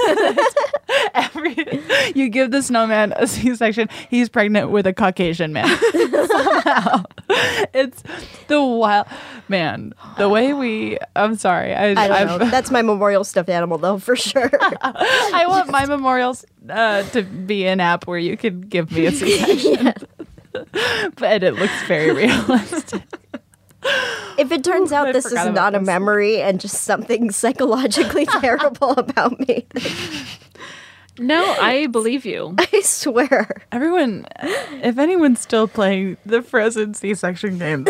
Speaker 5: Every, you give the snowman a C-section, he's pregnant with a Caucasian man. Somehow. It's the wild man. The way we I'm sorry. I,
Speaker 7: I don't
Speaker 5: I've-
Speaker 7: know. That's my memorial stuffed animal, though, for sure.
Speaker 5: I want my memorials uh, to be an app where you can give me a C-section. But it looks very realistic.
Speaker 7: If it turns out
Speaker 5: I
Speaker 7: this is
Speaker 5: forgot about
Speaker 7: not a
Speaker 5: this.
Speaker 7: memory and just something psychologically terrible about me, then
Speaker 6: No, I believe you.
Speaker 7: I swear.
Speaker 5: Everyone, if anyone's still playing the Frozen C-section game,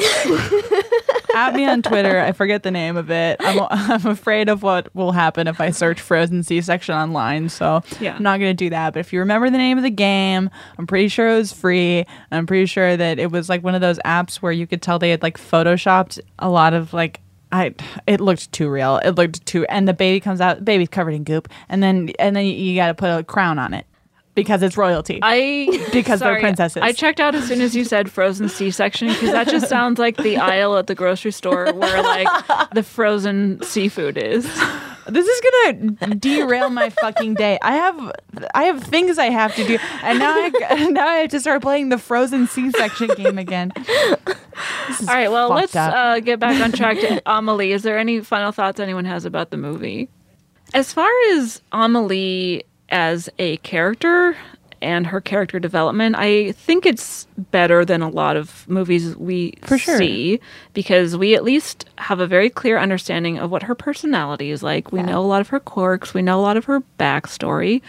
Speaker 5: at me on Twitter. I forget the name of it. I'm, I'm afraid of what will happen if I search Frozen C-section online, so
Speaker 6: Yeah.
Speaker 5: I'm not going to do that. But if you remember the name of the game, I'm pretty sure it was free. I'm pretty sure that it was like one of those apps where you could tell they had like photoshopped a lot of like I it looked too real. It looked too and the baby comes out, the baby's covered in goop, and then and then you got to put a crown on it because it's royalty.
Speaker 6: I
Speaker 5: Because they're
Speaker 6: sorry,
Speaker 5: princesses.
Speaker 6: I checked out as soon as you said frozen C-section because that just sounds like the aisle at the grocery store where like the frozen seafood is.
Speaker 5: This is gonna derail my fucking day. I have I have things I have to do, and now I now I have to start playing the Frozen C-section game again.
Speaker 6: All right, well,
Speaker 5: fucked
Speaker 6: let's
Speaker 5: up.
Speaker 6: uh, get back on track to Amelie. Is there any final thoughts anyone has about the movie? As far as Amelie as a character and her character development, I think it's better than a lot of movies we
Speaker 5: For sure.
Speaker 6: see because we at least have a very clear understanding of what her personality is like. We know a lot of her quirks. We know a lot of her backstory.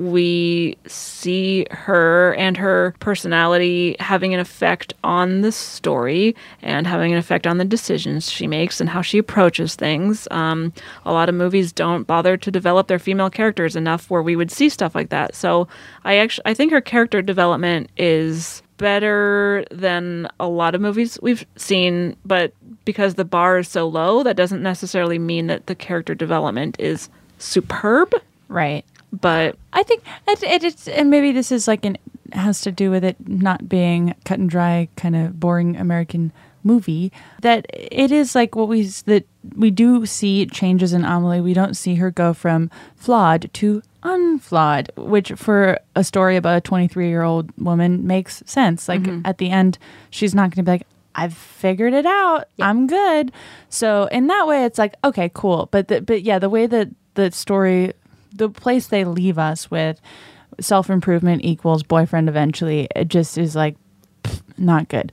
Speaker 6: We see her and her personality having an effect on the story and having an effect on the decisions she makes and how she approaches things. Um, a lot of movies don't bother to develop their female characters enough where we would see stuff like that. So I actually I think her character development is better than a lot of movies we've seen, but because the bar is so low, that doesn't necessarily mean that the character development is superb.
Speaker 5: Right.
Speaker 6: But
Speaker 5: I think it, it, it's and maybe this is like an has to do with it not being cut and dry, kind of boring American movie. That it is like what we that we do see changes in Amelie. We don't see her go from flawed to unflawed, which for a story about a twenty-three year old woman makes sense. Like at the end, she's not going to be like, I've figured it out. I'm good. So in that way, it's like, okay, cool. But the, but yeah, the way that the story, the place they leave us with self improvement equals boyfriend eventually, it just is like pff, not good.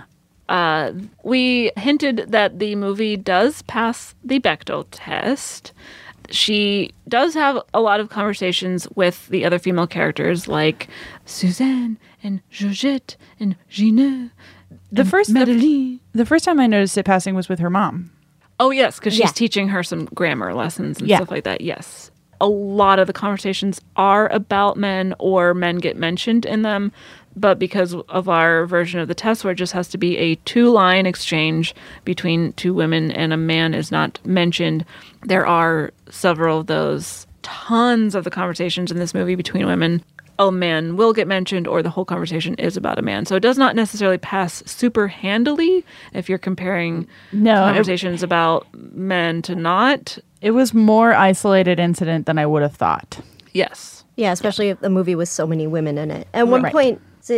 Speaker 6: uh, we hinted that the movie does pass the Bechdel test. She does have a lot of conversations with the other female characters like Suzanne and Georgette and Gina.
Speaker 5: The first the,
Speaker 6: Madeline.
Speaker 5: the first time I noticed it passing was with her mom.
Speaker 6: Oh, yes, because she's
Speaker 7: Yeah.
Speaker 6: teaching her some grammar lessons and
Speaker 5: Yeah.
Speaker 6: stuff like that. Yes. A lot of the conversations are about men or men get mentioned in them. But because of our version of the test where it just has to be a two-line exchange between two women and a man is not mentioned, there are several of those. Tons of the conversations in this movie between women, a man will get mentioned or the whole conversation is about a man. So it does not necessarily pass super handily if you're comparing
Speaker 5: No, it-
Speaker 6: conversations about men to not.
Speaker 5: It was more isolated incident than I would have thought.
Speaker 6: Yes.
Speaker 7: Yeah, especially if the movie with so many women in it. At one
Speaker 5: Right.
Speaker 7: point, is it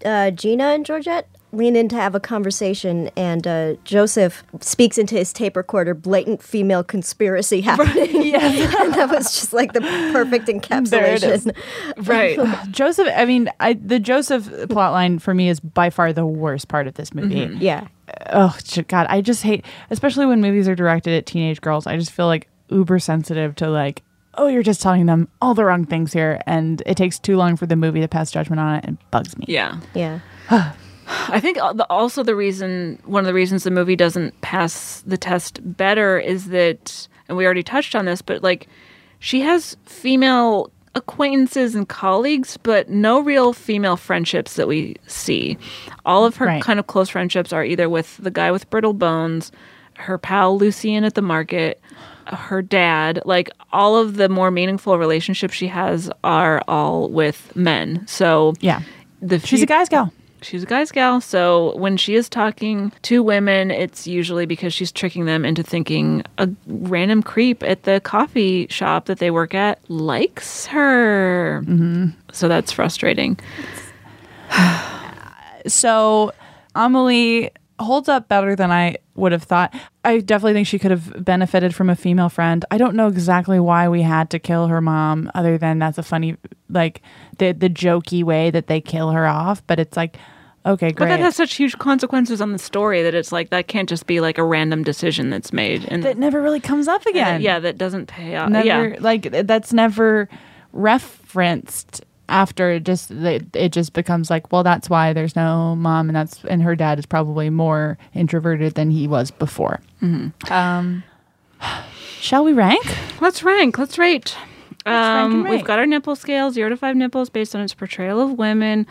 Speaker 7: uh, Gina and Georgette lean in to have a conversation, and uh, Joseph speaks into his tape recorder, blatant female conspiracy happening.
Speaker 5: Right, yeah.
Speaker 7: And that was just like the perfect encapsulation.
Speaker 6: Right.
Speaker 5: Joseph, I mean, I, the Joseph plotline for me is by far the worst part of this movie.
Speaker 7: Mm-hmm. Yeah.
Speaker 5: Oh, God, I just hate, especially when movies are directed at teenage girls, I just feel like uber sensitive to like, oh, you're just telling them all the wrong things here, and it takes too long for the movie to pass judgment on it, and it bugs me.
Speaker 6: Yeah.
Speaker 7: Yeah.
Speaker 6: I think also the reason, one of the reasons the movie doesn't pass the test better is that, and we already touched on this, but like she has female acquaintances and colleagues, but no real female friendships that we see. All of her
Speaker 5: Right.
Speaker 6: kind of close friendships are either with the guy with brittle bones, her pal Lucien at the market, her dad. Like all of the more meaningful relationships she has are all with men. So
Speaker 5: Yeah.
Speaker 6: the
Speaker 5: She's
Speaker 6: few-
Speaker 5: a guy's gal.
Speaker 6: She's a guy's gal, so when she is talking to women, it's usually because she's tricking them into thinking a random creep at the coffee shop that they work at likes her. Mm-hmm. So that's frustrating.
Speaker 5: So Amelie holds up better than I would have thought. I definitely think she could have benefited from a female friend. I don't know exactly why we had to kill her mom, other than that's a funny, like, the the jokey way that they kill her off. But it's like, okay, great.
Speaker 6: But that has such huge consequences on the story that it's like, that can't just be like a random decision that's made. And
Speaker 5: that never really comes up again.
Speaker 6: yeah, that doesn't pay off.
Speaker 5: Never,
Speaker 6: yeah.
Speaker 5: like, that's never referenced after. It just it, it just becomes like, well, that's why there's no mom, and that's and her dad is probably more introverted than he was before. Mm-hmm. Um, shall we rank?
Speaker 6: Let's rank. Let's rate.
Speaker 5: rank and
Speaker 6: Um,
Speaker 5: rate.
Speaker 6: we've got our nipple scale, zero to five nipples based on its portrayal of women.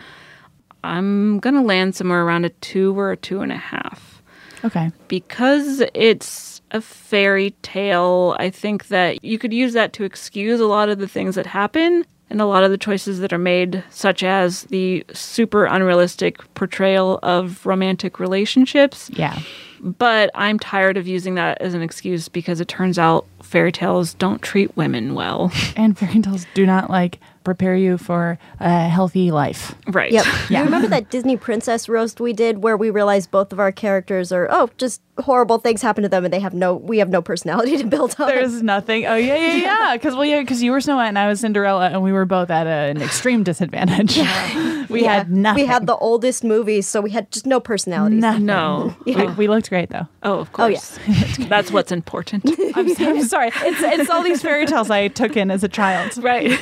Speaker 6: I'm going to land somewhere around a two or a two and a half.
Speaker 5: Okay.
Speaker 6: Because it's a fairy tale, I think that you could use that to excuse a lot of the things that happen and a lot of the choices that are made, such as the super unrealistic portrayal of romantic relationships.
Speaker 5: Yeah.
Speaker 6: But I'm tired of using that as an excuse because it turns out fairy tales don't treat women well.
Speaker 5: And fairy tales do not like prepare you for a healthy life.
Speaker 6: Right.
Speaker 7: Yep.
Speaker 5: Yeah.
Speaker 7: You remember that Disney princess roast we did where we realized both of our characters are, oh, just horrible things happen to them and they have no, we have no personality to build on.
Speaker 5: There's nothing. Oh yeah, yeah, yeah. Because well, yeah, because you were Snow White and I was Cinderella, and we were both at a, an extreme disadvantage. we
Speaker 7: Yeah.
Speaker 5: had nothing.
Speaker 7: We had the oldest movies, so we had just no personalities.
Speaker 5: nothing.
Speaker 6: No.
Speaker 5: We, we looked great though.
Speaker 6: Oh, of
Speaker 7: Oh, yeah.
Speaker 6: course. That's what's important.
Speaker 5: I'm, so, I'm sorry. It's it's all these fairy tales I took in as a child.
Speaker 6: Right.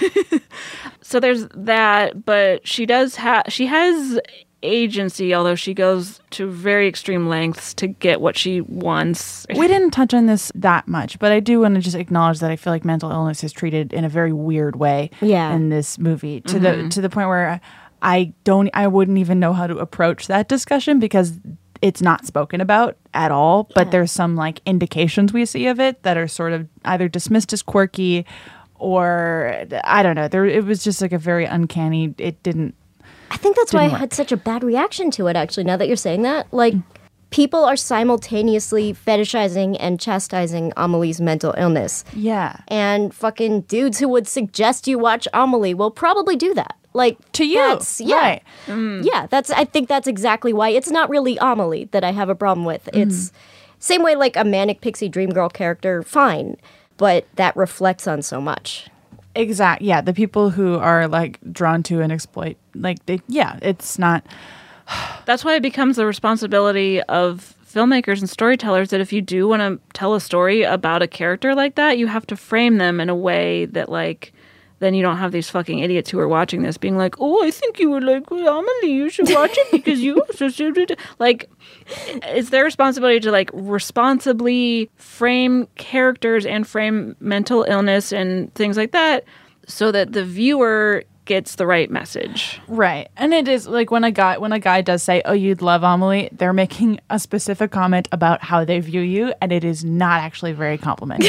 Speaker 6: So there's that, but she does have, she has agency, although she goes to very extreme lengths to get what she wants.
Speaker 5: We didn't touch on this that much, but I do want to just acknowledge that I feel like mental illness is treated in a very weird way
Speaker 7: Yeah.
Speaker 5: in this movie, to the to the point where I don't I wouldn't even know how to approach that discussion because it's not spoken about at all, but there's some like indications we see of it that are sort of either dismissed as quirky or I don't know. There it was just like a very uncanny, it didn't
Speaker 7: I think that's why I
Speaker 5: Didn't
Speaker 7: had
Speaker 5: work.
Speaker 7: such a bad reaction to it, actually, now that you're saying that. Like, people are simultaneously fetishizing and chastising Amelie's mental illness.
Speaker 5: yeah.
Speaker 7: And fucking dudes who would suggest you watch Amelie will probably do that. Like,
Speaker 5: To you,
Speaker 7: that's, yeah.
Speaker 5: right.
Speaker 7: Yeah, that's. I think that's exactly why. It's not really Amelie that I have a problem with. It's same way like a manic pixie dream girl character, fine. But that reflects on so much.
Speaker 5: Exact. Yeah, the people who are like drawn to and exploit, like they, yeah, it's not.
Speaker 6: That's why it becomes the responsibility of filmmakers and storytellers that if you do want to tell a story about a character like that, you have to frame them in a way that like, then you don't have these fucking idiots who are watching this being like, oh, I think you would like Amelie, you should watch it because you so stupid. Like, it's their responsibility to like responsibly frame characters and frame mental illness and things like that so that the viewer gets the right message.
Speaker 5: Right. And it is like when a guy when a guy does say, "Oh, you'd love Amelie," they're making a specific comment about how they view you, and it is not actually very complimentary.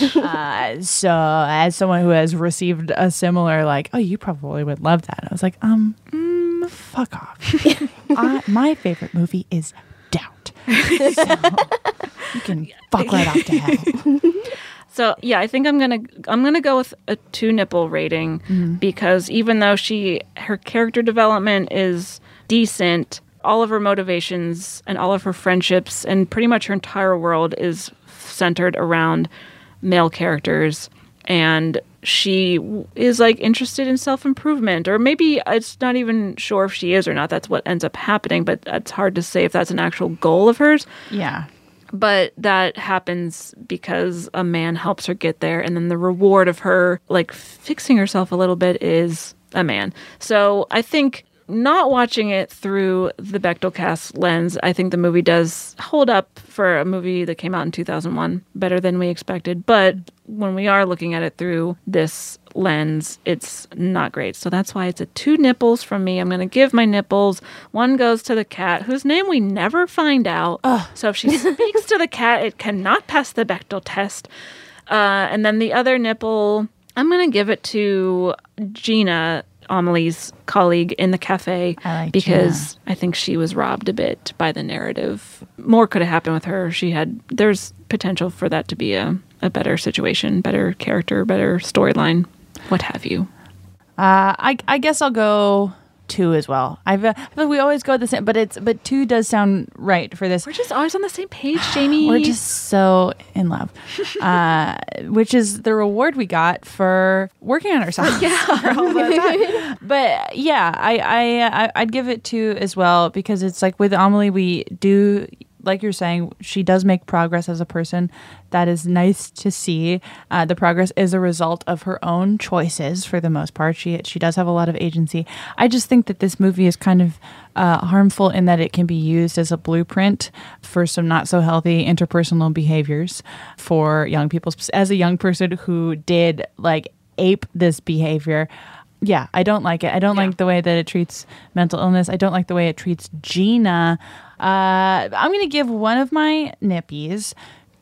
Speaker 5: uh, so, as someone who has received a similar like, "Oh, you probably would love that," I was like, "Um, mm, fuck off." I, my favorite movie is Doubt. So, you can fuck right off to hell.
Speaker 6: So yeah, I think I'm gonna I'm gonna go with a two nipple rating because even though she her character development is decent. All of her motivations and all of her friendships and pretty much her entire world is centered around male characters. And she is like interested in self-improvement, or maybe it's not even sure if she is or not. That's what ends up happening, but it's hard to say if that's an actual goal of hers.
Speaker 5: Yeah.
Speaker 6: But that happens because a man helps her get there. And then the reward of her like fixing herself a little bit is a man. So I think not watching it through the Bechdel cast lens, I think the movie does hold up for a movie that came out in two thousand one better than we expected. But when we are looking at it through this lens, it's not great. So that's why it's a two nipples from me. I'm going to give my nipples. One goes to the cat, whose name we never find out. Ugh. So if she speaks to the cat, it cannot pass the Bechdel test. Uh, and then the other nipple, I'm going to give it to Gina, Amelie's colleague in the cafe,
Speaker 5: I like
Speaker 6: because
Speaker 5: Gina.
Speaker 6: I think she was robbed a bit by the narrative. More could have happened with her. She had, there's potential for that to be a, a better situation, better character, better storyline, what have you.
Speaker 5: Uh, I I guess I'll go two as well. I've uh, I feel like we always go the same, but it's but two does sound right for this.
Speaker 6: We're just always on the same page, Jamie.
Speaker 5: We're just so in love, uh, which is the reward we got for working on ourselves.
Speaker 6: Yeah,
Speaker 5: for all that time. But yeah, I I I- I'd give it two as well, because it's like with Amelie, we do, like you're saying, she does make progress as a person. That is nice to see. Uh, the progress is a result of her own choices for the most part. She she does have a lot of agency. I just think that this movie is kind of uh, harmful in that it can be used as a blueprint for some not so healthy interpersonal behaviors for young people. As a young person who did like ape this behavior, yeah, I don't like it. I don't
Speaker 6: Yeah.
Speaker 5: like the way that it treats mental illness. I don't like the way it treats Gina. Uh, I'm going to give one of my nippies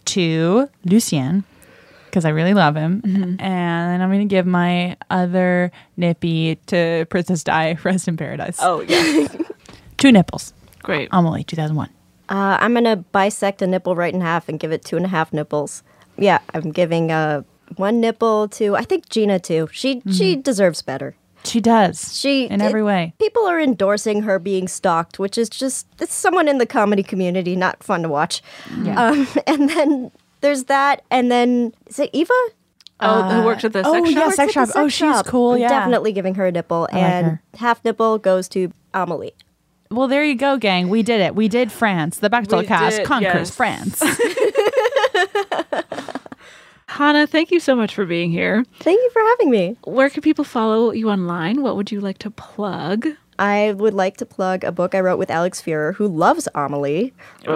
Speaker 5: to Lucien, because I really love him.
Speaker 6: Mm-hmm.
Speaker 5: And I'm going to give my other nippy to Princess Di, Rest in Paradise.
Speaker 6: Oh, yeah.
Speaker 5: Two nipples.
Speaker 6: Great.
Speaker 5: Amelie, two thousand one.
Speaker 7: Uh, I'm going to bisect a nipple right in half and give it two and a half nipples. Yeah, I'm giving uh, one nipple to, I think, Gina, too. She mm-hmm. she deserves better.
Speaker 5: She does.
Speaker 7: She
Speaker 5: in every
Speaker 7: it,
Speaker 5: way.
Speaker 7: People are endorsing her being stalked, which is just, it's someone in the comedy community, not fun to watch.
Speaker 5: Yeah.
Speaker 7: Um, and then there's that, and then, is it Eva?
Speaker 6: Oh, who works at the
Speaker 5: oh,
Speaker 6: sex
Speaker 5: yeah,
Speaker 6: shop?
Speaker 5: sex shop.
Speaker 7: Sex
Speaker 5: Oh, she's
Speaker 7: shop.
Speaker 5: cool,
Speaker 7: I'm
Speaker 5: yeah.
Speaker 7: definitely giving her a nipple,
Speaker 5: I like
Speaker 7: and
Speaker 5: her.
Speaker 7: half nipple goes to Amelie.
Speaker 5: Well, there you go, gang. We did it. We did France. The Bechdel
Speaker 6: We
Speaker 5: cast
Speaker 6: did,
Speaker 5: conquers
Speaker 6: yes.
Speaker 5: France.
Speaker 6: Hannah, thank you so much for being here.
Speaker 7: Thank you for having me.
Speaker 6: Where can people follow you online? What would you like to plug?
Speaker 7: I would like to plug a book I wrote with Alex Fuhrer, who loves Amelie.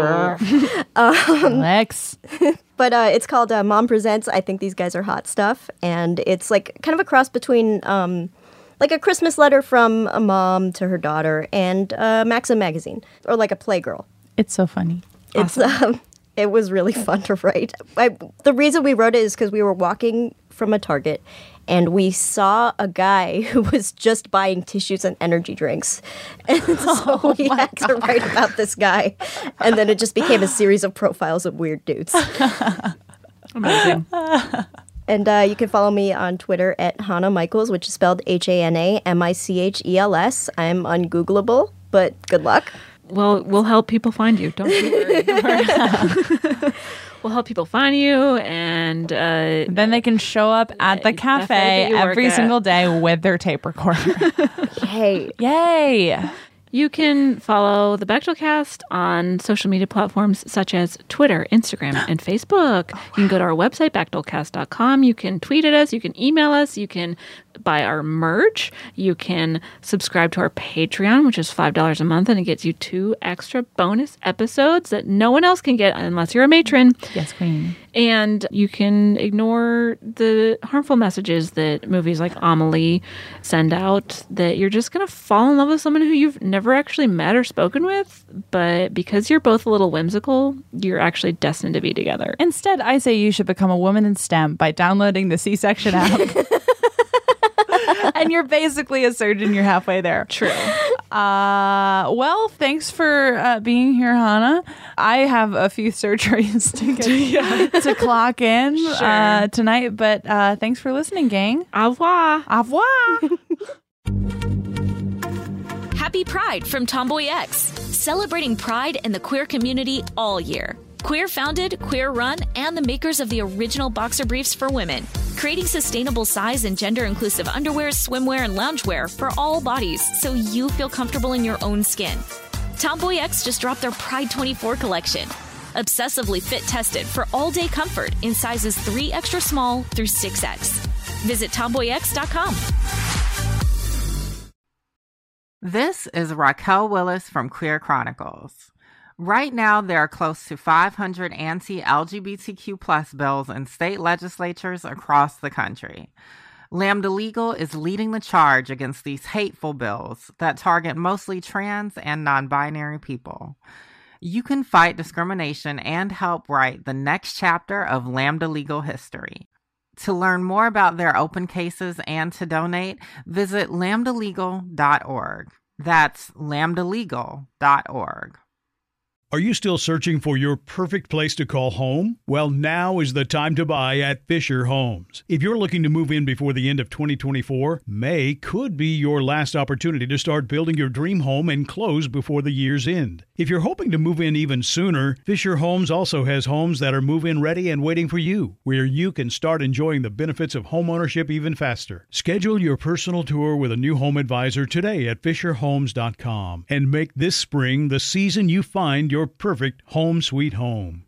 Speaker 5: Alex.
Speaker 7: But uh, it's called uh, Mom Presents. I think these guys are hot stuff. And it's like kind of a cross between um, like a Christmas letter from a mom to her daughter and uh, Maxim magazine, or like a Playgirl.
Speaker 5: It's so funny.
Speaker 7: It's um, it was really fun to write. I, the reason we wrote it is because we were walking from a Target and we saw a guy who was just buying tissues and energy drinks. And so
Speaker 5: Oh
Speaker 7: we had to write about this guy. And then it just became a series of profiles of weird dudes.
Speaker 6: Amazing.
Speaker 7: And uh, you can follow me on Twitter at Hannah Michaels, which is spelled H A N A M I C H E L S. I'm ungoogleable, but good luck.
Speaker 6: Well, we'll help people find you. Don't you worry. We'll help people find you, and uh,
Speaker 5: Then they can show up at the
Speaker 6: cafe
Speaker 5: cafe
Speaker 6: that you work
Speaker 5: every
Speaker 6: at.
Speaker 5: single day with their tape recorder.
Speaker 7: Hey,
Speaker 5: Yay!
Speaker 6: you can follow the Bechdel Cast on social media platforms such as Twitter, Instagram, and Facebook. You can go to our website, Bechdelcast dot com. You can tweet at us. You can email us. You can buy our merch. You can subscribe to our Patreon, which is five dollars a month, and it gets you two extra bonus episodes that no one else can get unless you're a matron.
Speaker 5: Yes, queen.
Speaker 6: And you can ignore the harmful messages that movies like Amelie send out, that you're just going to fall in love with someone who you've never actually met or spoken with. But because you're both a little whimsical, you're actually destined to be together.
Speaker 5: Instead, I say you should become a woman in STEM by downloading the C-section app. And you're basically a surgeon. You're halfway there.
Speaker 6: True.
Speaker 5: Uh, well, thanks for uh, being here, Hannah. I have a few surgeries to get to clock in
Speaker 6: Sure.
Speaker 5: uh, tonight, but uh, thanks for listening, gang.
Speaker 6: Au revoir.
Speaker 5: Au revoir.
Speaker 2: Happy Pride from Tomboy X, celebrating pride and the queer community all year. Queer founded, queer run, and the makers of the original boxer briefs for women, creating sustainable size and gender inclusive underwear, swimwear, and loungewear for all bodies so you feel comfortable in your own skin. Tomboy X just dropped their Pride twenty-four collection. Obsessively fit tested for all day comfort in sizes three extra small through six X. Visit tomboy x dot com.
Speaker 3: This is Raquel Willis from Queer Chronicles. Right now, there are close to five hundred anti-L G B T Q plus bills in state legislatures across the country. Lambda Legal is leading the charge against these hateful bills that target mostly trans and non-binary people. You can fight discrimination and help write the next chapter of Lambda Legal history. To learn more about their open cases and to donate, visit lambda legal dot org. That's lambda legal dot org.
Speaker 8: Are you still searching for your perfect place to call home? Well, now is the time to buy at Fisher Homes. If you're looking to move in before the end of twenty twenty-four, May could be your last opportunity to start building your dream home and close before the year's end. If you're hoping to move in even sooner, Fisher Homes also has homes that are move-in ready and waiting for you, where you can start enjoying the benefits of homeownership even faster. Schedule your personal tour with a new home advisor today at fisher homes dot com and make this spring the season you find your perfect home sweet home.